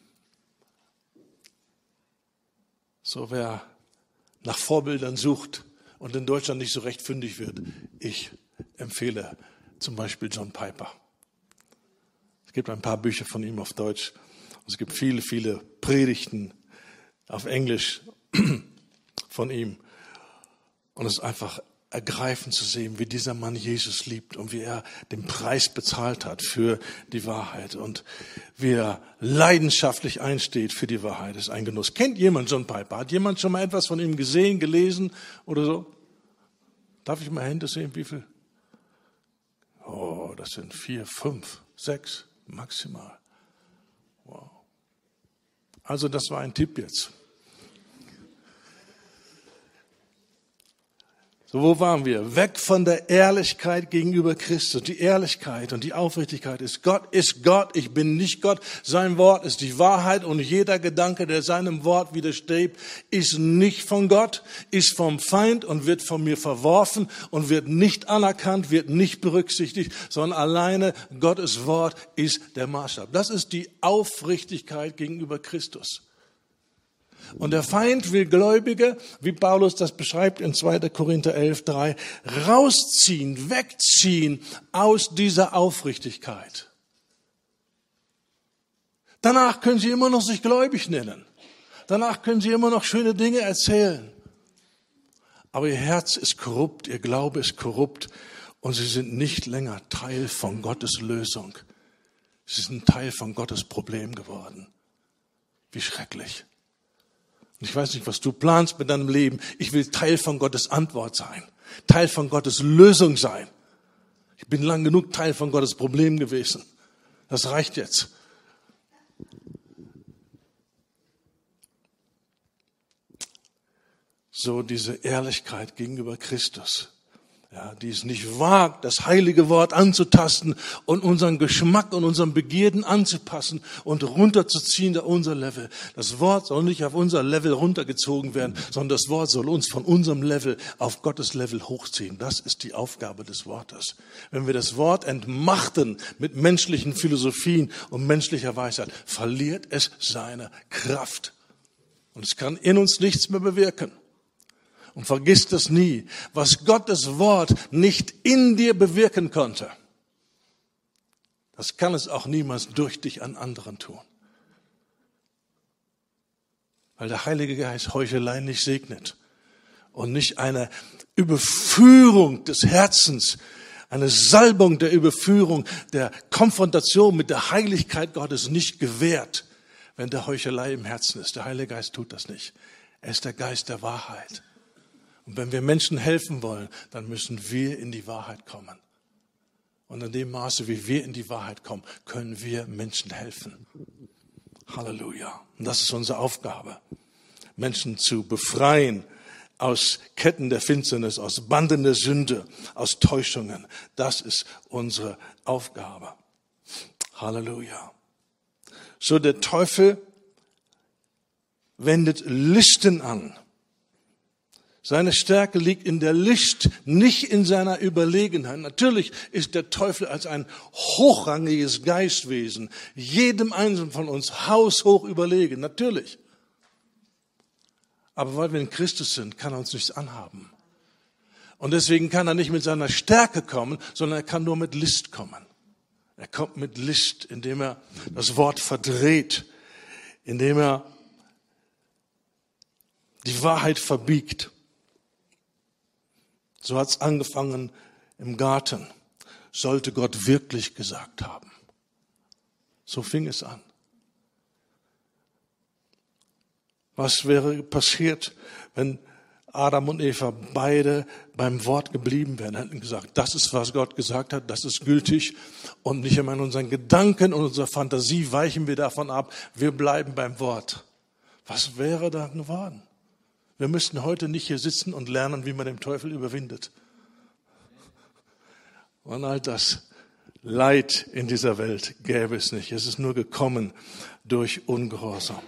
So, wer nach Vorbildern sucht und in Deutschland nicht so recht fündig wird, ich empfehle zum Beispiel John Piper. Es gibt ein paar Bücher von ihm auf Deutsch. Es gibt viele, viele Predigten auf Englisch von ihm. Und es ist einfach ergreifend zu sehen, wie dieser Mann Jesus liebt und wie er den Preis bezahlt hat für die Wahrheit und wie er leidenschaftlich einsteht für die Wahrheit. Das ist ein Genuss. Kennt jemand John Piper? Hat jemand schon mal etwas von ihm gesehen, gelesen oder so? Darf ich mal Hände sehen? Wie viel? Oh, das sind vier, fünf, sechs maximal. Wow. Also das war ein Tipp jetzt. So, wo waren wir? Weg von der Ehrlichkeit gegenüber Christus. Die Ehrlichkeit und die Aufrichtigkeit ist, Gott ist Gott, ich bin nicht Gott. Sein Wort ist die Wahrheit und jeder Gedanke, der seinem Wort widerstrebt, ist nicht von Gott, ist vom Feind und wird von mir verworfen und wird nicht anerkannt, wird nicht berücksichtigt, sondern alleine Gottes Wort ist der Maßstab. Das ist die Aufrichtigkeit gegenüber Christus. Und der Feind will Gläubige, wie Paulus das beschreibt in zweiter Korinther elf, drei, rausziehen, wegziehen aus dieser Aufrichtigkeit. Danach können sie immer noch sich gläubig nennen. Danach können sie immer noch schöne Dinge erzählen. Aber ihr Herz ist korrupt, ihr Glaube ist korrupt und sie sind nicht länger Teil von Gottes Lösung. Sie sind Teil von Gottes Problem geworden. Wie schrecklich. Ich weiß nicht, was du planst mit deinem Leben. Ich will Teil von Gottes Antwort sein. Teil von Gottes Lösung sein. Ich bin lang genug Teil von Gottes Problem gewesen. Das reicht jetzt. So diese Ehrlichkeit gegenüber Christus. Ja, die es nicht wagt, das heilige Wort anzutasten und unseren Geschmack und unseren Begierden anzupassen und runterzuziehen auf unser Level. Das Wort soll nicht auf unser Level runtergezogen werden, sondern das Wort soll uns von unserem Level auf Gottes Level hochziehen. Das ist die Aufgabe des Wortes. Wenn wir das Wort entmachten mit menschlichen Philosophien und menschlicher Weisheit, verliert es seine Kraft. Und es kann in uns nichts mehr bewirken. Und vergiss das nie, was Gottes Wort nicht in dir bewirken konnte. Das kann es auch niemals durch dich an anderen tun. Weil der Heilige Geist Heuchelei nicht segnet und nicht eine Überführung des Herzens, eine Salbung der Überführung, der Konfrontation mit der Heiligkeit Gottes nicht gewährt, wenn der Heuchelei im Herzen ist. Der Heilige Geist tut das nicht. Er ist der Geist der Wahrheit. Und wenn wir Menschen helfen wollen, dann müssen wir in die Wahrheit kommen. Und in dem Maße, wie wir in die Wahrheit kommen, können wir Menschen helfen. Halleluja. Und das ist unsere Aufgabe, Menschen zu befreien aus Ketten der Finsternis, aus Banden der Sünde, aus Täuschungen. Das ist unsere Aufgabe. Halleluja. So, der Teufel wendet Listen an. Seine Stärke liegt in der List, nicht in seiner Überlegenheit. Natürlich ist der Teufel als ein hochrangiges Geistwesen jedem Einzelnen von uns haushoch überlegen, natürlich. Aber weil wir in Christus sind, kann er uns nichts anhaben. Und deswegen kann er nicht mit seiner Stärke kommen, sondern er kann nur mit List kommen. Er kommt mit List, indem er das Wort verdreht, indem er die Wahrheit verbiegt. So hat es angefangen im Garten. Sollte Gott wirklich gesagt haben. So fing es an. Was wäre passiert, wenn Adam und Eva beide beim Wort geblieben wären? Hätten gesagt, das ist, was Gott gesagt hat, das ist gültig. Und nicht immer in unseren Gedanken und unserer Fantasie weichen wir davon ab. Wir bleiben beim Wort. Was wäre da geworden? Wir müssten heute nicht hier sitzen und lernen, wie man den Teufel überwindet. Und all das Leid in dieser Welt gäbe es nicht. Es ist nur gekommen durch Ungehorsam.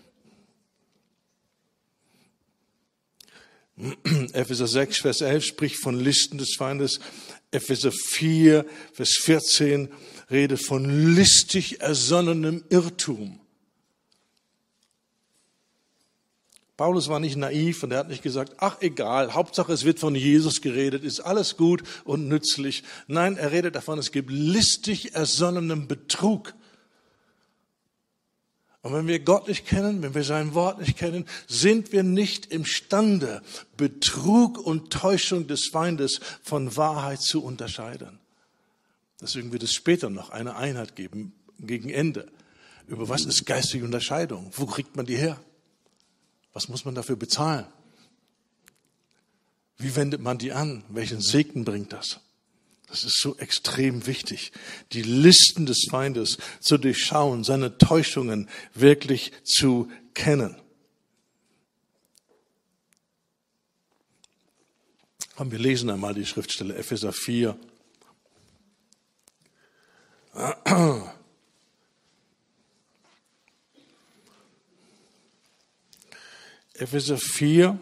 Epheser sechs, Vers elf spricht von Listen des Feindes. Epheser vier, Vers vierzehn redet von listig ersonnenem Irrtum. Paulus war nicht naiv und er hat nicht gesagt, ach egal, Hauptsache es wird von Jesus geredet, ist alles gut und nützlich. Nein, er redet davon, es gibt listig ersonnenem Betrug. Und wenn wir Gott nicht kennen, wenn wir sein Wort nicht kennen, sind wir nicht imstande, Betrug und Täuschung des Feindes von Wahrheit zu unterscheiden. Deswegen wird es später noch eine Einheit geben, gegen Ende. Über was ist geistige Unterscheidung? Wo kriegt man die her? Was muss man dafür bezahlen? Wie wendet man die an? Welchen Segen bringt das? Das ist so extrem wichtig, die Listen des Feindes zu durchschauen, seine Täuschungen wirklich zu kennen. Und wir lesen einmal die Schriftstelle Epheser vier. Epheser vier.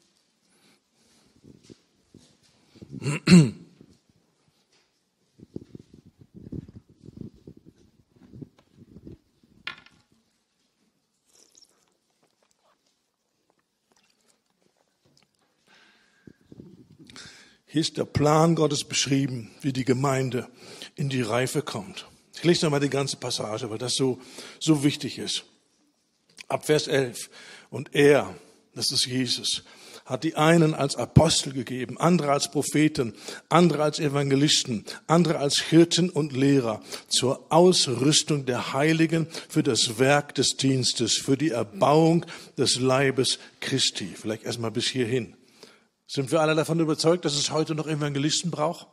Hier ist der Plan Gottes beschrieben, wie die Gemeinde in die Reife kommt. Ich lese nochmal die ganze Passage, weil das so, so wichtig ist. Ab Vers elf. Und er, das ist Jesus, hat die einen als Apostel gegeben, andere als Propheten, andere als Evangelisten, andere als Hirten und Lehrer zur Ausrüstung der Heiligen für das Werk des Dienstes, für die Erbauung des Leibes Christi. Vielleicht erstmal bis hierhin. Sind wir alle davon überzeugt, dass es heute noch Evangelisten braucht?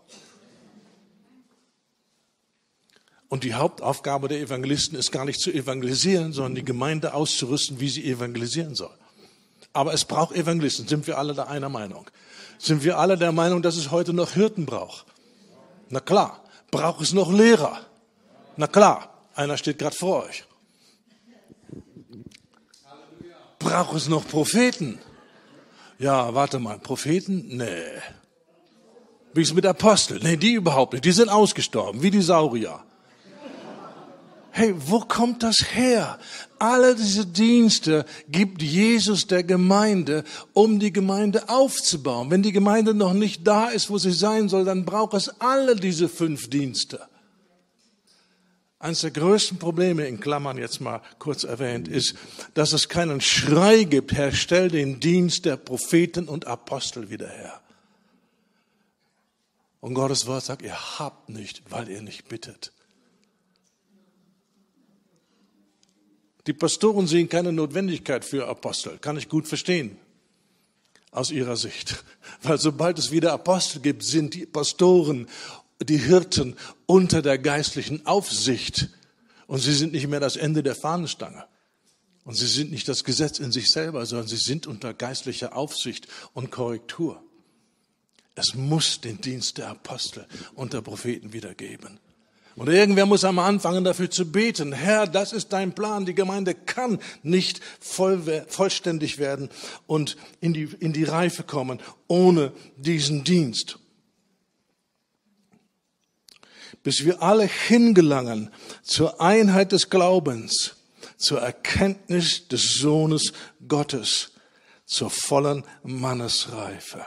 Und die Hauptaufgabe der Evangelisten ist gar nicht zu evangelisieren, sondern die Gemeinde auszurüsten, wie sie evangelisieren soll. Aber es braucht Evangelisten. Sind wir alle da einer Meinung? Sind wir alle der Meinung, dass es heute noch Hirten braucht? Na klar. Braucht es noch Lehrer? Na klar. Einer steht gerade vor euch. Braucht es noch Propheten? Ja, warte mal, Propheten? Nee. Wie ist es mit Aposteln? Nee, die überhaupt nicht. Die sind ausgestorben, wie die Saurier. Hey, wo kommt das her? Alle diese Dienste gibt Jesus der Gemeinde, um die Gemeinde aufzubauen. Wenn die Gemeinde noch nicht da ist, wo sie sein soll, dann braucht es alle diese fünf Dienste. Eines der größten Probleme, in Klammern jetzt mal kurz erwähnt, ist, dass es keinen Schrei gibt, Herr, stell den Dienst der Propheten und Apostel wieder her. Und Gottes Wort sagt, ihr habt nicht, weil ihr nicht bittet. Die Pastoren sehen keine Notwendigkeit für Apostel, kann ich gut verstehen, aus ihrer Sicht. Weil sobald es wieder Apostel gibt, sind die Pastoren, die Hirten unter der geistlichen Aufsicht. Und sie sind nicht mehr das Ende der Fahnenstange. Und sie sind nicht das Gesetz in sich selber, sondern sie sind unter geistlicher Aufsicht und Korrektur. Es muss den Dienst der Apostel und der Propheten wieder geben. Und irgendwer muss einmal anfangen, dafür zu beten. Herr, das ist dein Plan. Die Gemeinde kann nicht voll, vollständig werden und in die, in die Reife kommen ohne diesen Dienst. Bis wir alle hingelangen zur Einheit des Glaubens, zur Erkenntnis des Sohnes Gottes, zur vollen Mannesreife.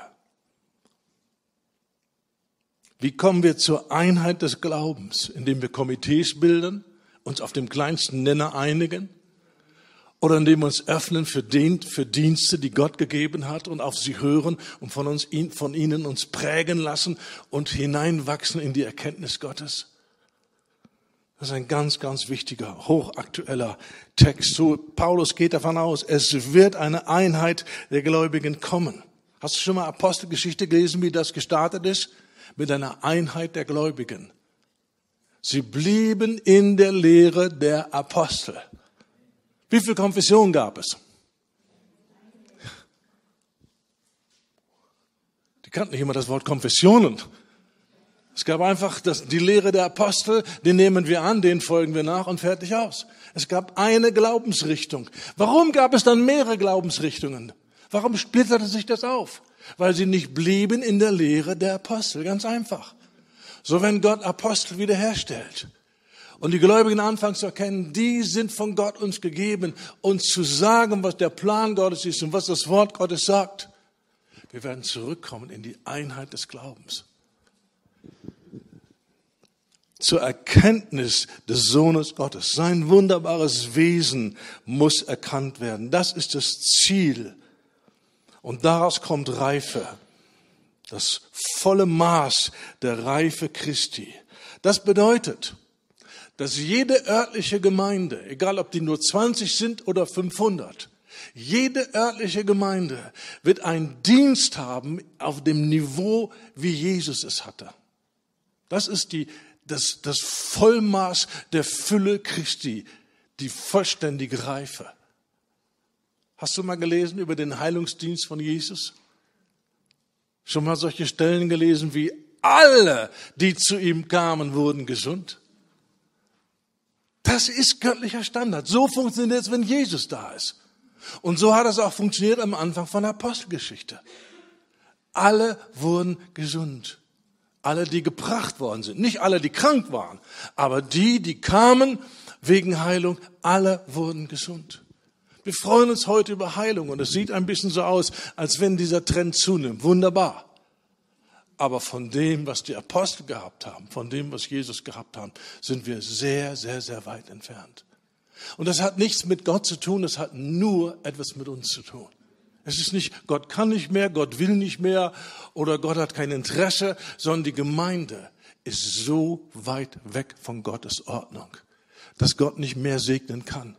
Wie kommen wir zur Einheit des Glaubens? Indem wir Komitees bilden, uns auf dem kleinsten Nenner einigen? Oder indem wir uns öffnen für, den, für Dienste, die Gott gegeben hat und auf sie hören und von, uns, von ihnen uns prägen lassen und hineinwachsen in die Erkenntnis Gottes? Das ist ein ganz, ganz wichtiger, hochaktueller Text. So, Paulus geht davon aus, es wird eine Einheit der Gläubigen kommen. Hast du schon mal Apostelgeschichte gelesen, wie das gestartet ist? Mit einer Einheit der Gläubigen. Sie blieben in der Lehre der Apostel. Wie viele Konfessionen gab es? Die kannten nicht immer das Wort Konfessionen. Es gab einfach das, die Lehre der Apostel, den nehmen wir an, den folgen wir nach und fertig aus. Es gab eine Glaubensrichtung. Warum gab es dann mehrere Glaubensrichtungen? Warum splitterte sich das auf? Weil sie nicht blieben in der Lehre der Apostel. Ganz einfach. So, wenn Gott Apostel wiederherstellt und die Gläubigen anfangen zu erkennen, die sind von Gott uns gegeben, uns zu sagen, was der Plan Gottes ist und was das Wort Gottes sagt. Wir werden zurückkommen in die Einheit des Glaubens. Zur Erkenntnis des Sohnes Gottes. Sein wunderbares Wesen muss erkannt werden. Das ist das Ziel. Und daraus kommt Reife. Das volle Maß der Reife Christi. Das bedeutet, dass jede örtliche Gemeinde, egal ob die nur zwanzig sind oder fünfhundert, jede örtliche Gemeinde wird einen Dienst haben auf dem Niveau, wie Jesus es hatte. Das ist die, das, das Vollmaß der Fülle Christi, die vollständige Reife. Hast du mal gelesen über den Heilungsdienst von Jesus? Schon mal solche Stellen gelesen wie alle, die zu ihm kamen, wurden gesund? Das ist göttlicher Standard. So funktioniert es, wenn Jesus da ist. Und so hat es auch funktioniert am Anfang von der Apostelgeschichte. Alle wurden gesund. Alle, die gebracht worden sind. Nicht alle, die krank waren, aber die, die kamen wegen Heilung, alle wurden gesund. Wir freuen uns heute über Heilung und es sieht ein bisschen so aus, als wenn dieser Trend zunimmt. Wunderbar. Aber von dem, was die Apostel gehabt haben, von dem, was Jesus gehabt hat, sind wir sehr, sehr, sehr weit entfernt. Und das hat nichts mit Gott zu tun, das hat nur etwas mit uns zu tun. Es ist nicht, Gott kann nicht mehr, Gott will nicht mehr oder Gott hat kein Interesse, sondern die Gemeinde ist so weit weg von Gottes Ordnung, dass Gott nicht mehr segnen kann.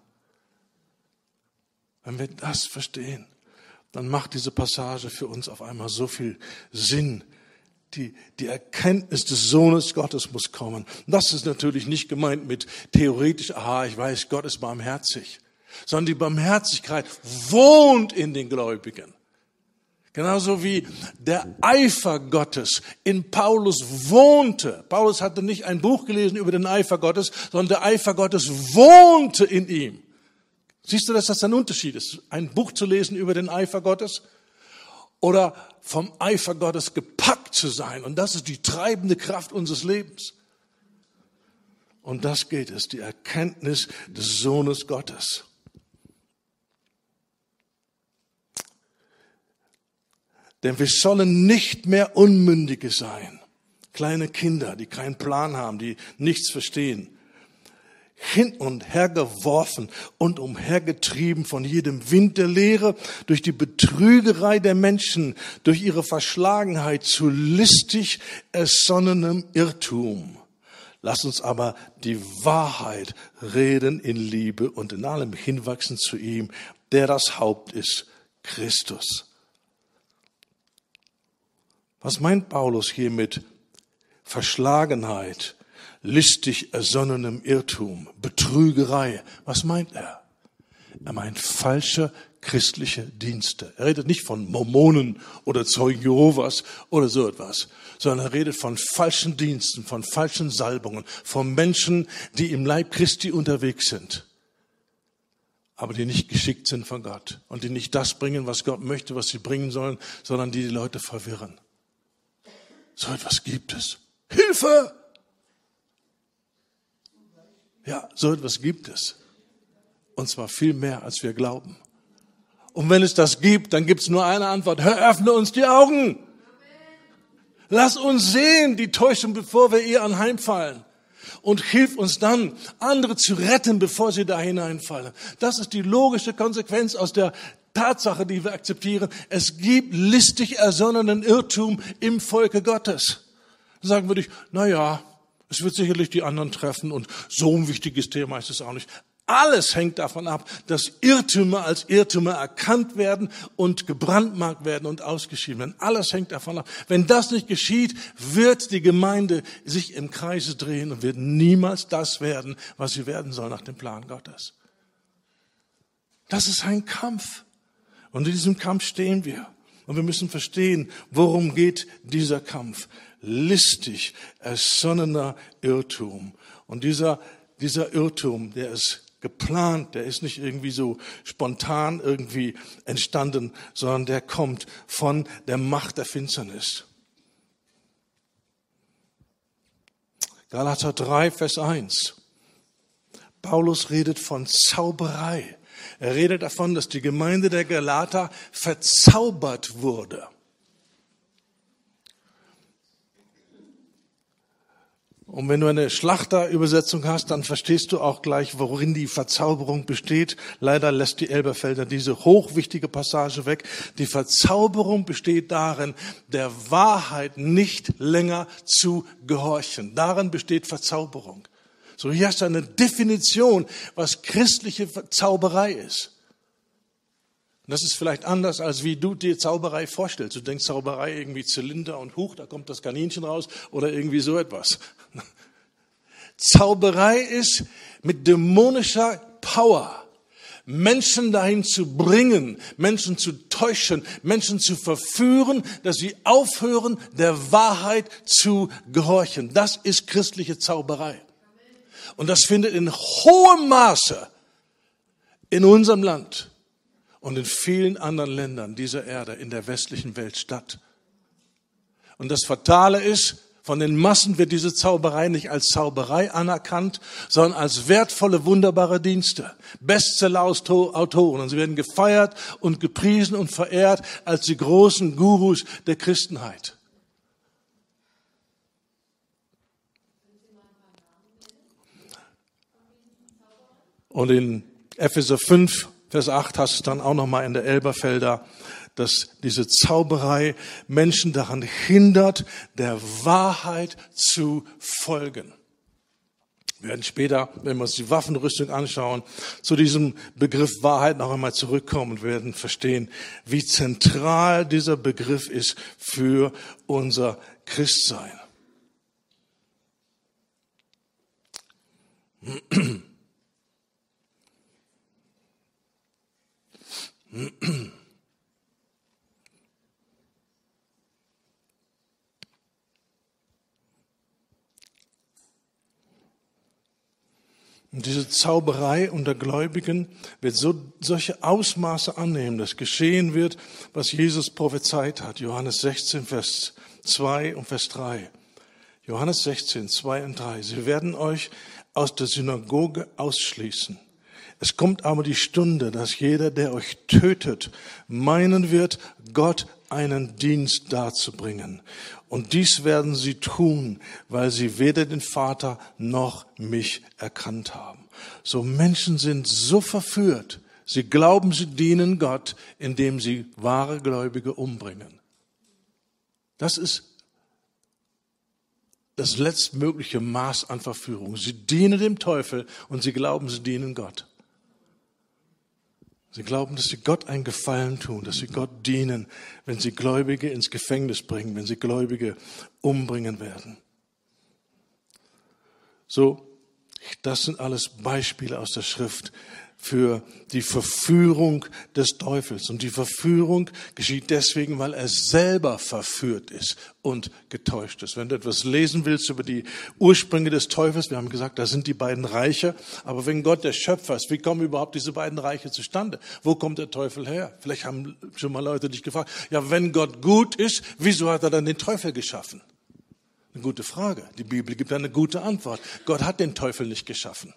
Wenn wir das verstehen, dann macht diese Passage für uns auf einmal so viel Sinn. Die, die Erkenntnis des Sohnes Gottes muss kommen. Das ist natürlich nicht gemeint mit theoretisch, aha, ich weiß, Gott ist barmherzig, sondern die Barmherzigkeit wohnt in den Gläubigen. Genauso wie der Eifer Gottes in Paulus wohnte. Paulus hatte nicht ein Buch gelesen über den Eifer Gottes, sondern der Eifer Gottes wohnte in ihm. Siehst du, dass das ein Unterschied ist, ein Buch zu lesen über den Eifer Gottes oder vom Eifer Gottes gepackt zu sein. Und das ist die treibende Kraft unseres Lebens. Und das geht es, die Erkenntnis des Sohnes Gottes. Denn wir sollen nicht mehr Unmündige sein. Kleine Kinder, die keinen Plan haben, die nichts verstehen. Hin und her geworfen und umhergetrieben von jedem Wind der Lehre, durch die Betrügerei der Menschen, durch ihre Verschlagenheit zu listig ersonnenem Irrtum. Lass uns aber die Wahrheit reden in Liebe und in allem hinwachsen zu ihm, der das Haupt ist, Christus. Was meint Paulus hier mit Verschlagenheit? Listig ersonnenem Irrtum, Betrügerei. Was meint er? Er meint falsche christliche Dienste. Er redet nicht von Mormonen oder Zeugen Jehovas oder so etwas, sondern er redet von falschen Diensten, von falschen Salbungen, von Menschen, die im Leib Christi unterwegs sind, aber die nicht geschickt sind von Gott und die nicht das bringen, was Gott möchte, was sie bringen sollen, sondern die die Leute verwirren. So etwas gibt es. Hilfe! Ja, so etwas gibt es. Und zwar viel mehr, als wir glauben. Und wenn es das gibt, dann gibt es nur eine Antwort. Hör, öffne uns die Augen. Lass uns sehen, die Täuschung, bevor wir ihr anheimfallen. Und hilf uns dann, andere zu retten, bevor sie da hineinfallen. Das ist die logische Konsequenz aus der Tatsache, die wir akzeptieren. Es gibt listig ersonnenen Irrtum im Volke Gottes. Dann sagen würde ich, na ja, es wird sicherlich die anderen treffen und so ein wichtiges Thema ist es auch nicht. Alles hängt davon ab, dass Irrtümer als Irrtümer erkannt werden und gebrandmarkt werden und ausgeschieden werden. Alles hängt davon ab. Wenn das nicht geschieht, wird die Gemeinde sich im Kreise drehen und wird niemals das werden, was sie werden soll nach dem Plan Gottes. Das ist ein Kampf. Und in diesem Kampf stehen wir. Und wir müssen verstehen, worum geht dieser Kampf. Listig, ersonnener Irrtum. Und dieser, dieser Irrtum, der ist geplant, der ist nicht irgendwie so spontan irgendwie entstanden, sondern der kommt von der Macht der Finsternis. Galater drei, Vers eins. Paulus redet von Zauberei. Er redet davon, dass die Gemeinde der Galater verzaubert wurde. Und wenn du eine Schlachterübersetzung hast, dann verstehst du auch gleich, worin die Verzauberung besteht. Leider lässt die Elberfelder diese hochwichtige Passage weg. Die Verzauberung besteht darin, der Wahrheit nicht länger zu gehorchen. Darin besteht Verzauberung. So, hier hast du eine Definition, was christliche Zauberei ist. Und das ist vielleicht anders, als wie du dir Zauberei vorstellst. Du denkst Zauberei irgendwie Zylinder und Huch, da kommt das Kaninchen raus oder irgendwie so etwas. Zauberei ist mit dämonischer Power, Menschen dahin zu bringen, Menschen zu täuschen, Menschen zu verführen, dass sie aufhören, der Wahrheit zu gehorchen. Das ist christliche Zauberei. Und das findet in hohem Maße in unserem Land und in vielen anderen Ländern dieser Erde, in der westlichen Welt statt. Und das Fatale ist, von den Massen wird diese Zauberei nicht als Zauberei anerkannt, sondern als wertvolle, wunderbare Dienste. Bestseller-Autoren. Und sie werden gefeiert und gepriesen und verehrt als die großen Gurus der Christenheit. Und in Epheser fünf, Vers acht hast du es dann auch nochmal in der Elberfelder, dass diese Zauberei Menschen daran hindert, der Wahrheit zu folgen. Wir werden später, wenn wir uns die Waffenrüstung anschauen, zu diesem Begriff Wahrheit noch einmal zurückkommen und werden verstehen, wie zentral dieser Begriff ist für unser Christsein. Und diese Zauberei unter Gläubigen wird so, solche Ausmaße annehmen, dass geschehen wird, was Jesus prophezeit hat. Johannes sechzehn, Vers zwei und Vers drei. Johannes sechzehn, zwei und drei. Sie werden euch aus der Synagoge ausschließen. Es kommt aber die Stunde, dass jeder, der euch tötet, meinen wird, Gott einen Dienst darzubringen. Und dies werden sie tun, weil sie weder den Vater noch mich erkannt haben. So Menschen sind so verführt. Sie glauben, sie dienen Gott, indem sie wahre Gläubige umbringen. Das ist das letztmögliche Maß an Verführung. Sie dienen dem Teufel und sie glauben, sie dienen Gott. Sie glauben, dass sie Gott einen Gefallen tun, dass sie Gott dienen, wenn sie Gläubige ins Gefängnis bringen, wenn sie Gläubige umbringen werden. So, das sind alles Beispiele aus der Schrift für die Verführung des Teufels. Und die Verführung geschieht deswegen, weil er selber verführt ist und getäuscht ist. Wenn du etwas lesen willst über die Ursprünge des Teufels, wir haben gesagt, da sind die beiden Reiche. Aber wenn Gott der Schöpfer ist, wie kommen überhaupt diese beiden Reiche zustande? Wo kommt der Teufel her? Vielleicht haben schon mal Leute dich gefragt, ja, wenn Gott gut ist, wieso hat er dann den Teufel geschaffen? Eine gute Frage. Die Bibel gibt eine gute Antwort. Gott hat den Teufel nicht geschaffen.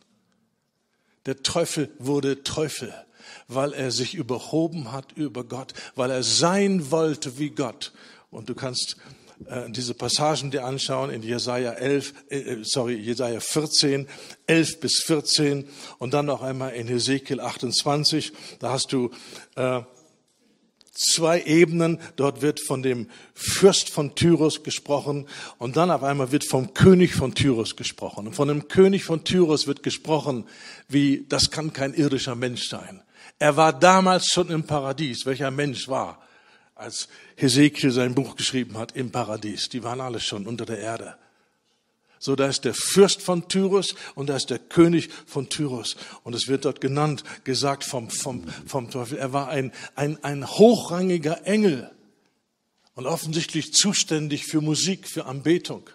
Der Teufel wurde Teufel, weil er sich überhoben hat über Gott, weil er sein wollte wie Gott. Und du kannst äh, diese Passagen dir anschauen in Jesaja elf, äh, sorry, Jesaja vierzehn, elf bis vierzehn und dann noch einmal in Hesekiel achtundzwanzig. Da hast du äh, zwei Ebenen. Dort wird von dem Fürst von Tyrus gesprochen und dann auf einmal wird vom König von Tyrus gesprochen. Und von dem König von Tyrus wird gesprochen, wie, das kann kein irdischer Mensch sein. Er war damals schon im Paradies. Welcher Mensch war, als Hesekiel sein Buch geschrieben hat, im Paradies? Die waren alle schon unter der Erde. So, da ist der Fürst von Tyrus und da ist der König von Tyrus. Und es wird dort genannt, gesagt vom, vom, vom Teufel. Er war ein, ein, ein hochrangiger Engel und offensichtlich zuständig für Musik, für Anbetung.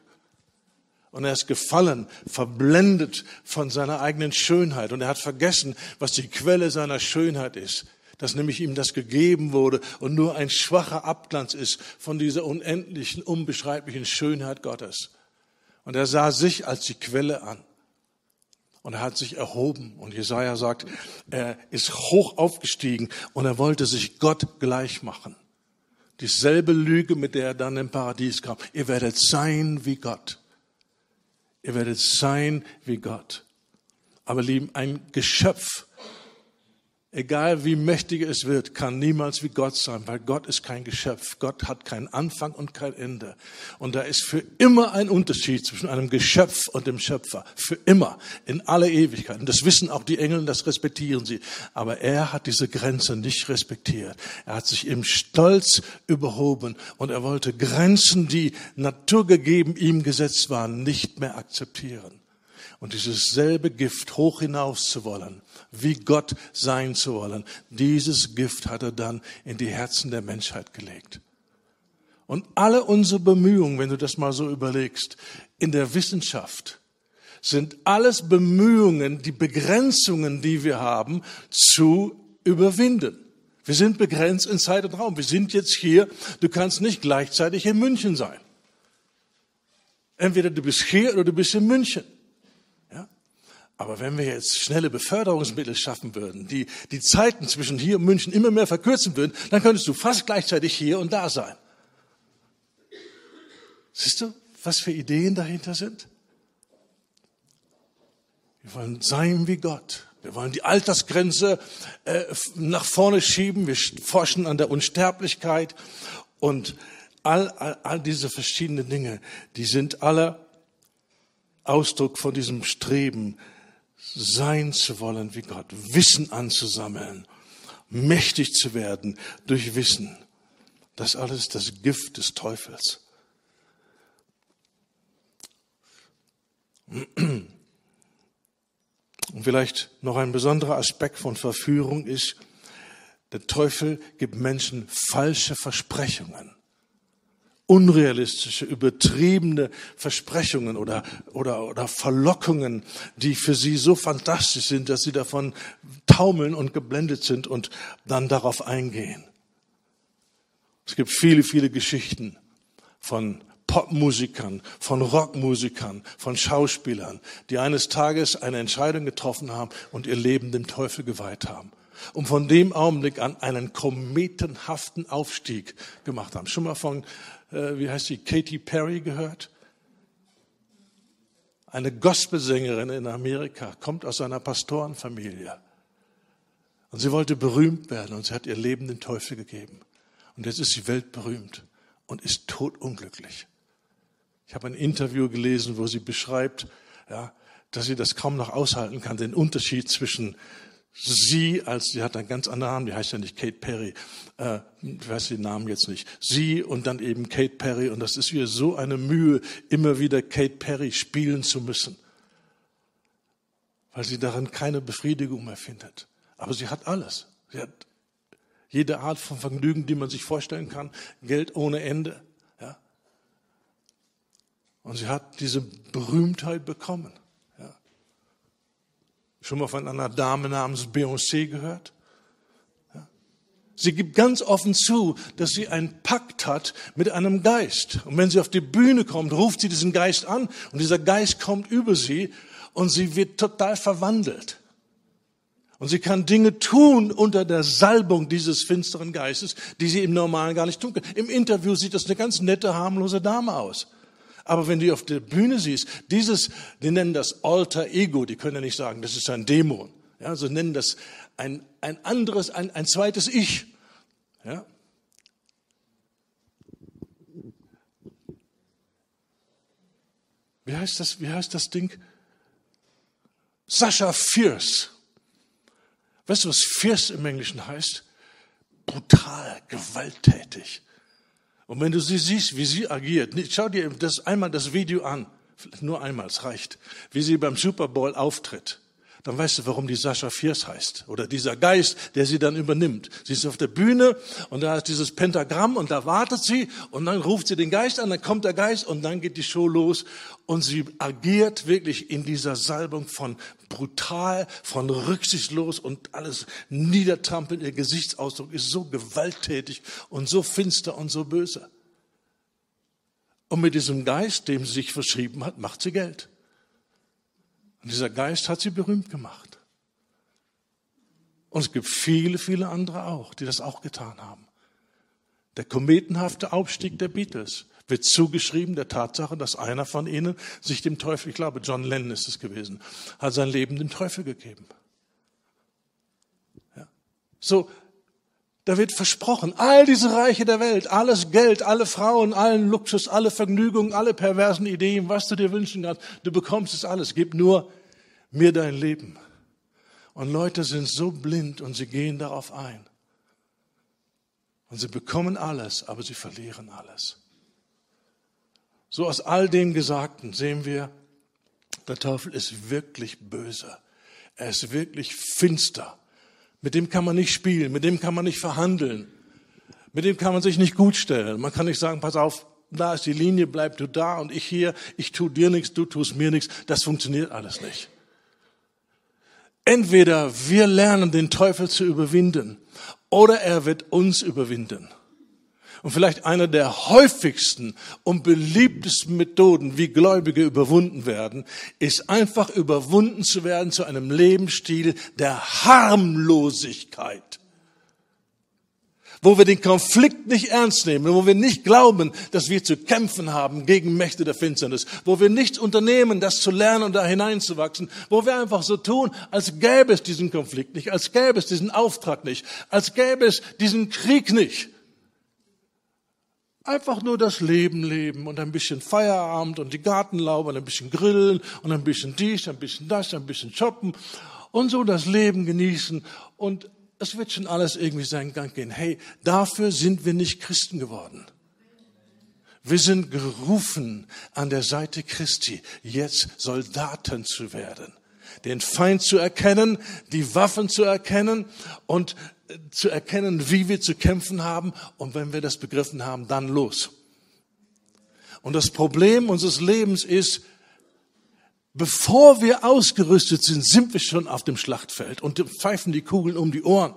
Und er ist gefallen, verblendet von seiner eigenen Schönheit. Und er hat vergessen, was die Quelle seiner Schönheit ist. Dass nämlich ihm das gegeben wurde und nur ein schwacher Abglanz ist von dieser unendlichen, unbeschreiblichen Schönheit Gottes. Und er sah sich als die Quelle an. Und er hat sich erhoben. Und Jesaja sagt, er ist hoch aufgestiegen und er wollte sich Gott gleich machen. Dieselbe Lüge, mit der er dann im Paradies kam. Ihr werdet sein wie Gott. Ihr werdet sein wie Gott. Aber Lieben, ein Geschöpf, egal wie mächtig es wird, kann niemals wie Gott sein, weil Gott ist kein Geschöpf. Gott hat keinen Anfang und kein Ende. Und da ist für immer ein Unterschied zwischen einem Geschöpf und dem Schöpfer. Für immer, in alle Ewigkeit. Und das wissen auch die Engel und das respektieren sie. Aber er hat diese Grenze nicht respektiert. Er hat sich im Stolz überhoben und er wollte Grenzen, die naturgegeben ihm gesetzt waren, nicht mehr akzeptieren. Und dieses selbe Gift hoch hinaus zu wollen, wie Gott sein zu wollen, dieses Gift hat er dann in die Herzen der Menschheit gelegt. Und alle unsere Bemühungen, wenn du das mal so überlegst, in der Wissenschaft, sind alles Bemühungen, die Begrenzungen, die wir haben, zu überwinden. Wir sind begrenzt in Zeit und Raum. Wir sind jetzt hier, du kannst nicht gleichzeitig in München sein. Entweder du bist hier oder du bist in München. Ja? Aber wenn wir jetzt schnelle Beförderungsmittel schaffen würden, die die Zeiten zwischen hier und München immer mehr verkürzen würden, dann könntest du fast gleichzeitig hier und da sein. Siehst du, was für Ideen dahinter sind? Wir wollen sein wie Gott. Wir wollen die Altersgrenze äh, nach vorne schieben. Wir forschen an der Unsterblichkeit. Und all, all, all diese verschiedenen Dinge, die sind alle Ausdruck von diesem Streben, sein zu wollen wie Gott, Wissen anzusammeln, mächtig zu werden durch Wissen. Das alles ist das Gift des Teufels. Und vielleicht noch ein besonderer Aspekt von Verführung ist, der Teufel gibt Menschen falsche Versprechungen. Unrealistische, übertriebene Versprechungen oder, oder, oder Verlockungen, die für sie so fantastisch sind, dass sie davon taumeln und geblendet sind und dann darauf eingehen. Es gibt viele, viele Geschichten von Popmusikern, von Rockmusikern, von Schauspielern, die eines Tages eine Entscheidung getroffen haben und ihr Leben dem Teufel geweiht haben. Und von dem Augenblick an einen kometenhaften Aufstieg gemacht haben. Schon mal von, äh, wie heißt die, Katy Perry gehört? Eine Gospelsängerin in Amerika, kommt aus einer Pastorenfamilie. Und sie wollte berühmt werden und sie hat ihr Leben dem Teufel gegeben. Und jetzt ist sie weltberühmt und ist todunglücklich. Ich habe ein Interview gelesen, wo sie beschreibt, ja, dass sie das kaum noch aushalten kann, den Unterschied zwischen sie, als sie hat einen ganz anderen Namen, die heißt ja nicht Kate Perry, äh, ich weiß den Namen jetzt nicht, sie und dann eben Kate Perry, und das ist ihr so eine Mühe, immer wieder Kate Perry spielen zu müssen, weil sie darin keine Befriedigung mehr findet. Aber sie hat alles. Sie hat jede Art von Vergnügen, die man sich vorstellen kann, Geld ohne Ende. Ja. Und sie hat diese Berühmtheit bekommen. Ja. Schon mal von einer Dame namens Beyoncé gehört? Ja. Sie gibt ganz offen zu, dass sie einen Pakt hat mit einem Geist. Und wenn sie auf die Bühne kommt, ruft sie diesen Geist an und dieser Geist kommt über sie und sie wird total verwandelt. Und sie kann Dinge tun unter der Salbung dieses finsteren Geistes, die sie im Normalen gar nicht tun kann. Im Interview sieht das eine ganz nette, harmlose Dame aus. Aber wenn du auf der Bühne siehst, dieses, die nennen das Alter Ego, die können ja nicht sagen, das ist ein Dämon. Ja, so nennen das ein, ein anderes, ein, ein zweites Ich. Ja. Wie heißt das, wie heißt das Ding? Sasha Fierce. Weißt du, was fierce im Englischen heißt? Brutal, gewalttätig. Und wenn du sie siehst, wie sie agiert, schau dir das einmal das Video an, nur einmal, es reicht, wie sie beim Super Bowl auftritt. Dann weißt du, warum die Sasha Fierce heißt. Oder dieser Geist, der sie dann übernimmt. Sie ist auf der Bühne und da ist dieses Pentagramm und da wartet sie und dann ruft sie den Geist an, dann kommt der Geist und dann geht die Show los. Und sie agiert wirklich in dieser Salbung von brutal, von rücksichtslos und alles niedertrampeln. Ihr Gesichtsausdruck ist so gewalttätig und so finster und so böse. Und mit diesem Geist, dem sie sich verschrieben hat, macht sie Geld. Und dieser Geist hat sie berühmt gemacht. Und es gibt viele, viele andere auch, die das auch getan haben. Der kometenhafte Aufstieg der Beatles wird zugeschrieben der Tatsache, dass einer von ihnen sich dem Teufel, ich glaube John Lennon ist es gewesen, hat sein Leben dem Teufel gegeben. Ja. So, da wird versprochen, all diese Reiche der Welt, alles Geld, alle Frauen, allen Luxus, alle Vergnügungen, alle perversen Ideen, was du dir wünschen kannst, du bekommst es alles, gib nur mir dein Leben. Und Leute sind so blind und sie gehen darauf ein. Und sie bekommen alles, aber sie verlieren alles. So aus all dem Gesagten sehen wir, Der Teufel ist wirklich böse. Er ist wirklich finster. Mit dem kann man nicht spielen, mit dem kann man nicht verhandeln. Mit dem kann man sich nicht gut stellen. Man kann nicht sagen, pass auf, da ist die Linie, bleib du da und ich hier, ich tu dir nichts, du tust mir nichts. Das funktioniert alles nicht. Entweder wir lernen, den Teufel zu überwinden, oder er wird uns überwinden. Und vielleicht eine der häufigsten und beliebtesten Methoden, wie Gläubige überwunden werden, ist einfach überwunden zu werden zu einem Lebensstil der Harmlosigkeit. Wo wir den Konflikt nicht ernst nehmen, wo wir nicht glauben, dass wir zu kämpfen haben gegen Mächte der Finsternis, wo wir nichts unternehmen, das zu lernen und da hineinzuwachsen, wo wir einfach so tun, als gäbe es diesen Konflikt nicht, als gäbe es diesen Auftrag nicht, als gäbe es diesen Krieg nicht. Einfach nur das Leben leben und ein bisschen Feierabend und die Gartenlaube und ein bisschen grillen und ein bisschen dies, ein bisschen das, ein bisschen shoppen und so das Leben genießen und es wird schon alles irgendwie seinen Gang gehen. Hey, dafür sind wir nicht Christen geworden. Wir sind gerufen, an der Seite Christi jetzt Soldaten zu werden. Den Feind zu erkennen, die Waffen zu erkennen und zu erkennen, wie wir zu kämpfen haben. Und wenn wir das begriffen haben, dann los. Und das Problem unseres Lebens ist, bevor wir ausgerüstet sind, sind wir schon auf dem Schlachtfeld und pfeifen die Kugeln um die Ohren.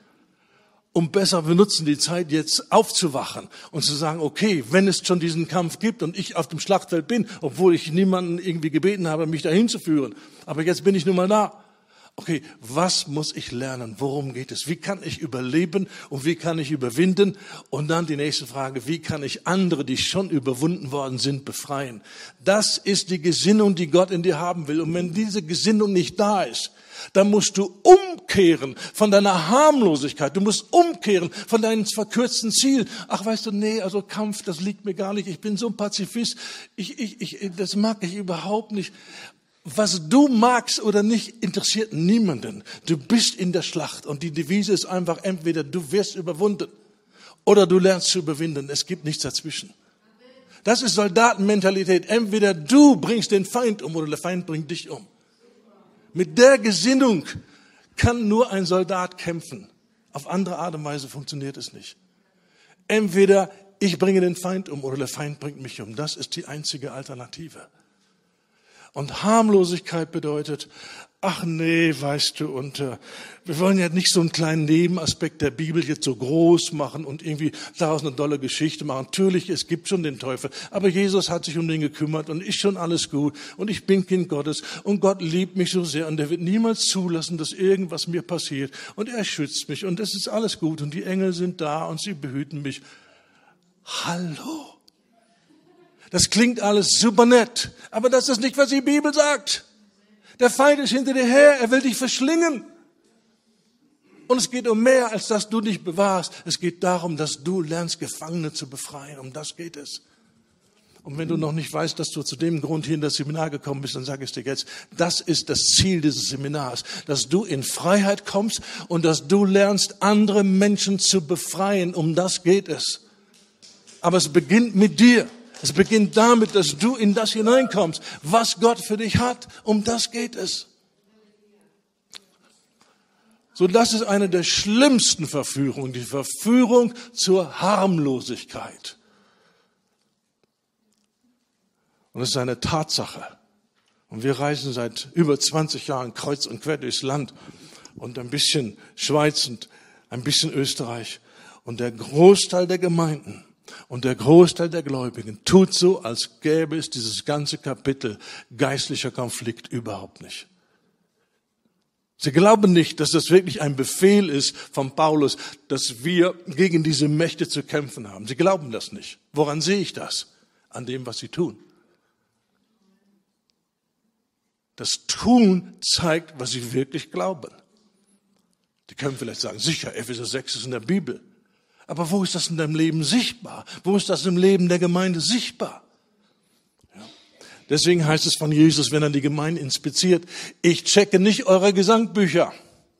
Um besser benutzen die Zeit jetzt aufzuwachen und zu sagen, okay, wenn es schon diesen Kampf gibt und ich auf dem Schlachtfeld bin, obwohl ich niemanden irgendwie gebeten habe, mich dahin zu führen, aber jetzt bin ich nun mal da. Okay, was muss ich lernen? Worum geht es? Wie kann ich überleben und wie kann ich überwinden? Und dann die nächste Frage, wie kann ich andere, die schon überwunden worden sind, befreien? Das ist die Gesinnung, die Gott in dir haben will. Und wenn diese Gesinnung nicht da ist, dann musst du umkehren von deiner Harmlosigkeit. Du musst umkehren von deinem verkürzten Ziel. Ach, weißt du, nee, also Kampf, das liegt mir gar nicht. Ich bin so ein Pazifist. Ich, ich, ich, das mag ich überhaupt nicht. Was du magst oder nicht, interessiert niemanden. Du bist in der Schlacht und die Devise ist einfach, entweder du wirst überwunden oder du lernst zu überwinden. Es gibt nichts dazwischen. Das ist Soldatenmentalität. Entweder du bringst den Feind um oder der Feind bringt dich um. Mit der Gesinnung kann nur ein Soldat kämpfen. Auf andere Art und Weise funktioniert es nicht. Entweder ich bringe den Feind um oder der Feind bringt mich um. Das ist die einzige Alternative. Und Harmlosigkeit bedeutet, ach nee, weißt du, und äh, wir wollen ja nicht so einen kleinen Nebenaspekt der Bibel jetzt so groß machen und irgendwie daraus eine dolle Geschichte machen. Natürlich, es gibt schon den Teufel, aber Jesus hat sich um den gekümmert und ist schon alles gut und ich bin Kind Gottes und Gott liebt mich so sehr und er wird niemals zulassen, dass irgendwas mir passiert und er schützt mich und es ist alles gut und die Engel sind da und sie behüten mich. Hallo? Das klingt alles super nett, aber das ist nicht, was die Bibel sagt. Der Feind ist hinter dir her, er will dich verschlingen. Und es geht um mehr, als dass du dich bewahrst. Es geht darum, dass du lernst, Gefangene zu befreien. Um das geht es. Und wenn du noch nicht weißt, dass du zu dem Grund hier in das Seminar gekommen bist, dann sage ich dir jetzt, das ist das Ziel dieses Seminars, dass du in Freiheit kommst und dass du lernst, andere Menschen zu befreien. Um das geht es. Aber es beginnt mit dir. Es beginnt damit, dass du in das hineinkommst, was Gott für dich hat. Um das geht es. So, das ist eine der schlimmsten Verführungen, die Verführung zur Harmlosigkeit. Und es ist eine Tatsache. Und wir reisen seit über zwanzig Jahren kreuz und quer durchs Land und ein bisschen Schweiz und ein bisschen Österreich. Und der Großteil der Gemeinden und der Großteil der Gläubigen tut so, als gäbe es dieses ganze Kapitel geistlicher Konflikt überhaupt nicht. Sie glauben nicht, dass das wirklich ein Befehl ist von Paulus, dass wir gegen diese Mächte zu kämpfen haben. Sie glauben das nicht. Woran sehe ich das? An dem, was sie tun. Das Tun zeigt, was sie wirklich glauben. Die können vielleicht sagen, sicher, Epheser sechs ist in der Bibel. Aber wo ist das in deinem Leben sichtbar? Wo ist das im Leben der Gemeinde sichtbar? Ja. Deswegen heißt es von Jesus, wenn er die Gemeinde inspiziert, ich checke nicht eure Gesangbücher.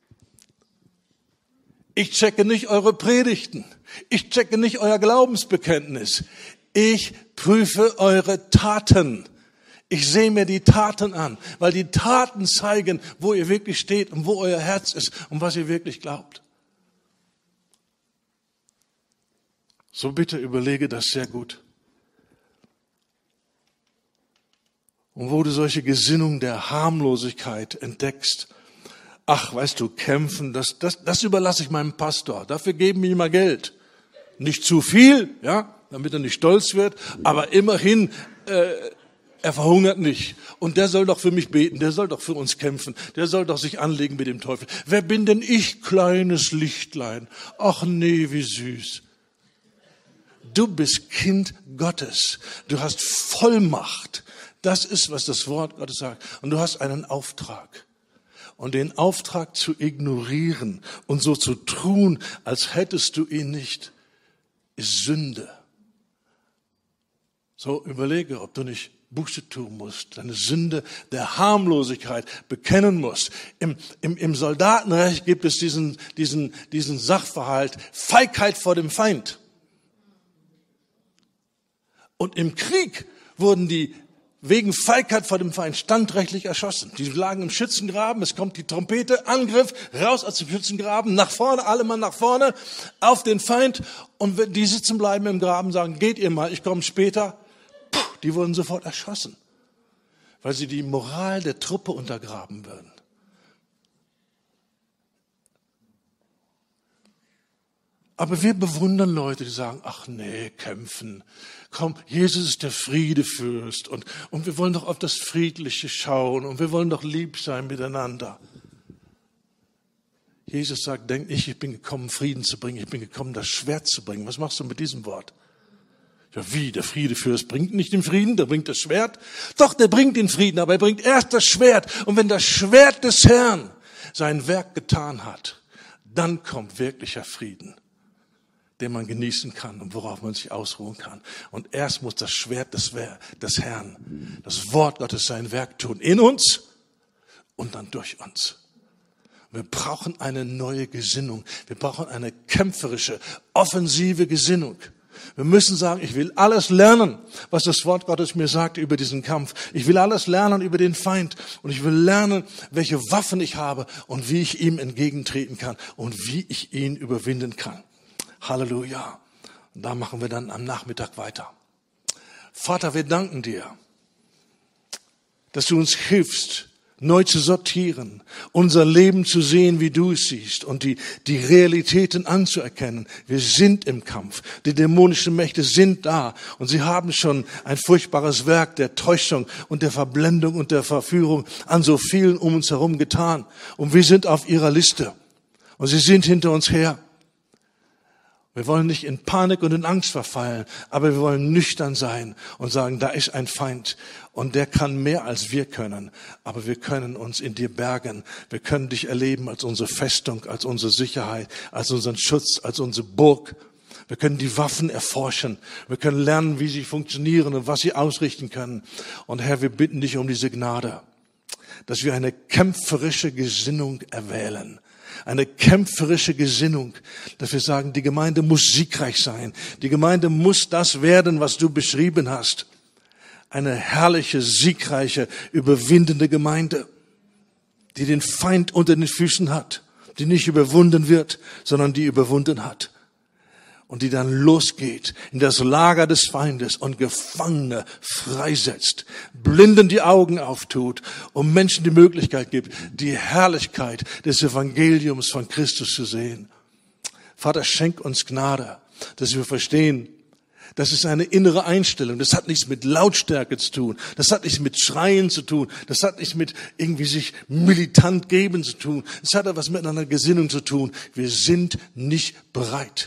Ich checke nicht eure Predigten. Ich checke nicht euer Glaubensbekenntnis. Ich prüfe eure Taten. Ich sehe mir die Taten an, weil die Taten zeigen, wo ihr wirklich steht und wo euer Herz ist und was ihr wirklich glaubt. So bitte überlege das sehr gut. Und wo du solche Gesinnung der Harmlosigkeit entdeckst, ach, weißt du, kämpfen, das, das, das überlasse ich meinem Pastor. Dafür geben wir mal Geld. Nicht zu viel, ja, damit er nicht stolz wird, aber immerhin, äh, er verhungert nicht. Und der soll doch für mich beten, der soll doch für uns kämpfen, der soll doch sich anlegen mit dem Teufel. Wer bin denn ich, kleines Lichtlein? Ach nee, wie süß. Du bist Kind Gottes. Du hast Vollmacht. Das ist, was das Wort Gottes sagt. Und du hast einen Auftrag. Und den Auftrag zu ignorieren und so zu tun, als hättest du ihn nicht, ist Sünde. So überlege, ob du nicht Buße tun musst, deine Sünde der Harmlosigkeit bekennen musst. Im, im, im Soldatenrecht gibt es diesen, diesen, diesen Sachverhalt Feigheit vor dem Feind. Und im Krieg wurden die wegen Feigheit vor dem Feind standrechtlich erschossen. Die lagen im Schützengraben, es kommt die Trompete, Angriff, raus aus dem Schützengraben, nach vorne, alle Mann nach vorne, auf den Feind. Und wenn die sitzen bleiben im Graben, sagen, geht ihr mal, ich komme später. Puh, die wurden sofort erschossen, weil sie die Moral der Truppe untergraben würden. Aber wir bewundern Leute, die sagen, ach nee, kämpfen. Komm, Jesus ist der Friedefürst und, und wir wollen doch auf das Friedliche schauen und wir wollen doch lieb sein miteinander. Jesus sagt, denk nicht, ich bin gekommen, Frieden zu bringen, ich bin gekommen, das Schwert zu bringen. Was machst du mit diesem Wort? Ja, wie, der Friedefürst bringt nicht den Frieden, der bringt das Schwert? Doch, der bringt den Frieden, aber er bringt erst das Schwert. Und wenn das Schwert des Herrn sein Werk getan hat, dann kommt wirklicher Frieden, den man genießen kann und worauf man sich ausruhen kann. Und erst muss das Schwert des, des Herrn, das Wort Gottes sein Werk tun, in uns und dann durch uns. Wir brauchen eine neue Gesinnung. Wir brauchen eine kämpferische, offensive Gesinnung. Wir müssen sagen, ich will alles lernen, was das Wort Gottes mir sagt über diesen Kampf. Ich will alles lernen über den Feind und ich will lernen, welche Waffen ich habe und wie ich ihm entgegentreten kann und wie ich ihn überwinden kann. Halleluja. Und da machen wir dann am Nachmittag weiter. Vater, wir danken dir, dass du uns hilfst, neu zu sortieren, unser Leben zu sehen, wie du es siehst und die, die Realitäten anzuerkennen. Wir sind im Kampf. Die dämonischen Mächte sind da und sie haben schon ein furchtbares Werk der Täuschung und der Verblendung und der Verführung an so vielen um uns herum getan. Und wir sind auf ihrer Liste und sie sind hinter uns her. Wir wollen nicht in Panik und in Angst verfallen, aber wir wollen nüchtern sein und sagen, da ist ein Feind und der kann mehr als wir können, aber wir können uns in dir bergen. Wir können dich erleben als unsere Festung, als unsere Sicherheit, als unseren Schutz, als unsere Burg. Wir können die Waffen erforschen. Wir können lernen, wie sie funktionieren und was sie ausrichten können. Und Herr, wir bitten dich um diese Gnade, dass wir eine kämpferische Gesinnung erwählen. Eine kämpferische Gesinnung, dass wir sagen, die Gemeinde muss siegreich sein. Die Gemeinde muss das werden, was du beschrieben hast. Eine herrliche, siegreiche, überwindende Gemeinde, die den Feind unter den Füßen hat, die nicht überwunden wird, sondern die überwunden hat. Und die dann losgeht in das Lager des Feindes und Gefangene freisetzt, Blinden die Augen auftut und Menschen die Möglichkeit gibt, die Herrlichkeit des Evangeliums von Christus zu sehen. Vater, schenk uns Gnade, dass wir verstehen, das ist eine innere Einstellung. Das hat nichts mit Lautstärke zu tun. Das hat nichts mit Schreien zu tun. Das hat nichts mit irgendwie sich militant geben zu tun. Es hat etwas mit einer Gesinnung zu tun. Wir sind nicht bereit,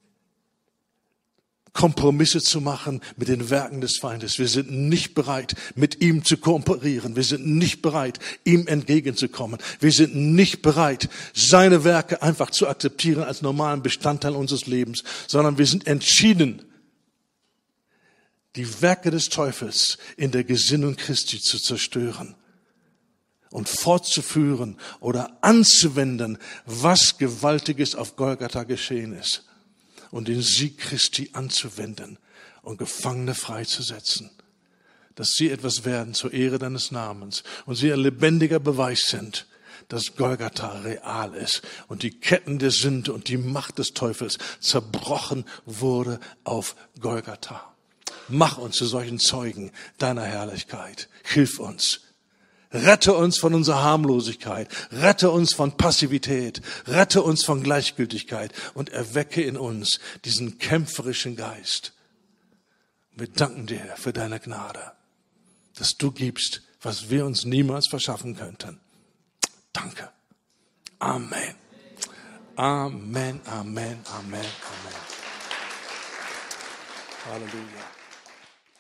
Kompromisse zu machen mit den Werken des Feindes. Wir sind nicht bereit, mit ihm zu kooperieren. Wir sind nicht bereit, ihm entgegenzukommen. Wir sind nicht bereit, seine Werke einfach zu akzeptieren als normalen Bestandteil unseres Lebens, sondern wir sind entschieden, die Werke des Teufels in der Gesinnung Christi zu zerstören und fortzuführen oder anzuwenden, was Gewaltiges auf Golgatha geschehen ist. Und den Sieg Christi anzuwenden und Gefangene freizusetzen. dass sie etwas werden zur Ehre deines Namens und sie ein lebendiger Beweis sind, dass Golgatha real ist und die Ketten der Sünde und die Macht des Teufels zerbrochen wurde auf Golgatha. Mach uns zu solchen Zeugen deiner Herrlichkeit. Hilf uns. Rette uns von unserer Harmlosigkeit. Rette uns von Passivität. Rette uns von Gleichgültigkeit und erwecke in uns diesen kämpferischen Geist. Wir danken dir für deine Gnade, dass du gibst, was wir uns niemals verschaffen könnten. Danke. Amen. Amen, Amen, Amen, Amen. Halleluja.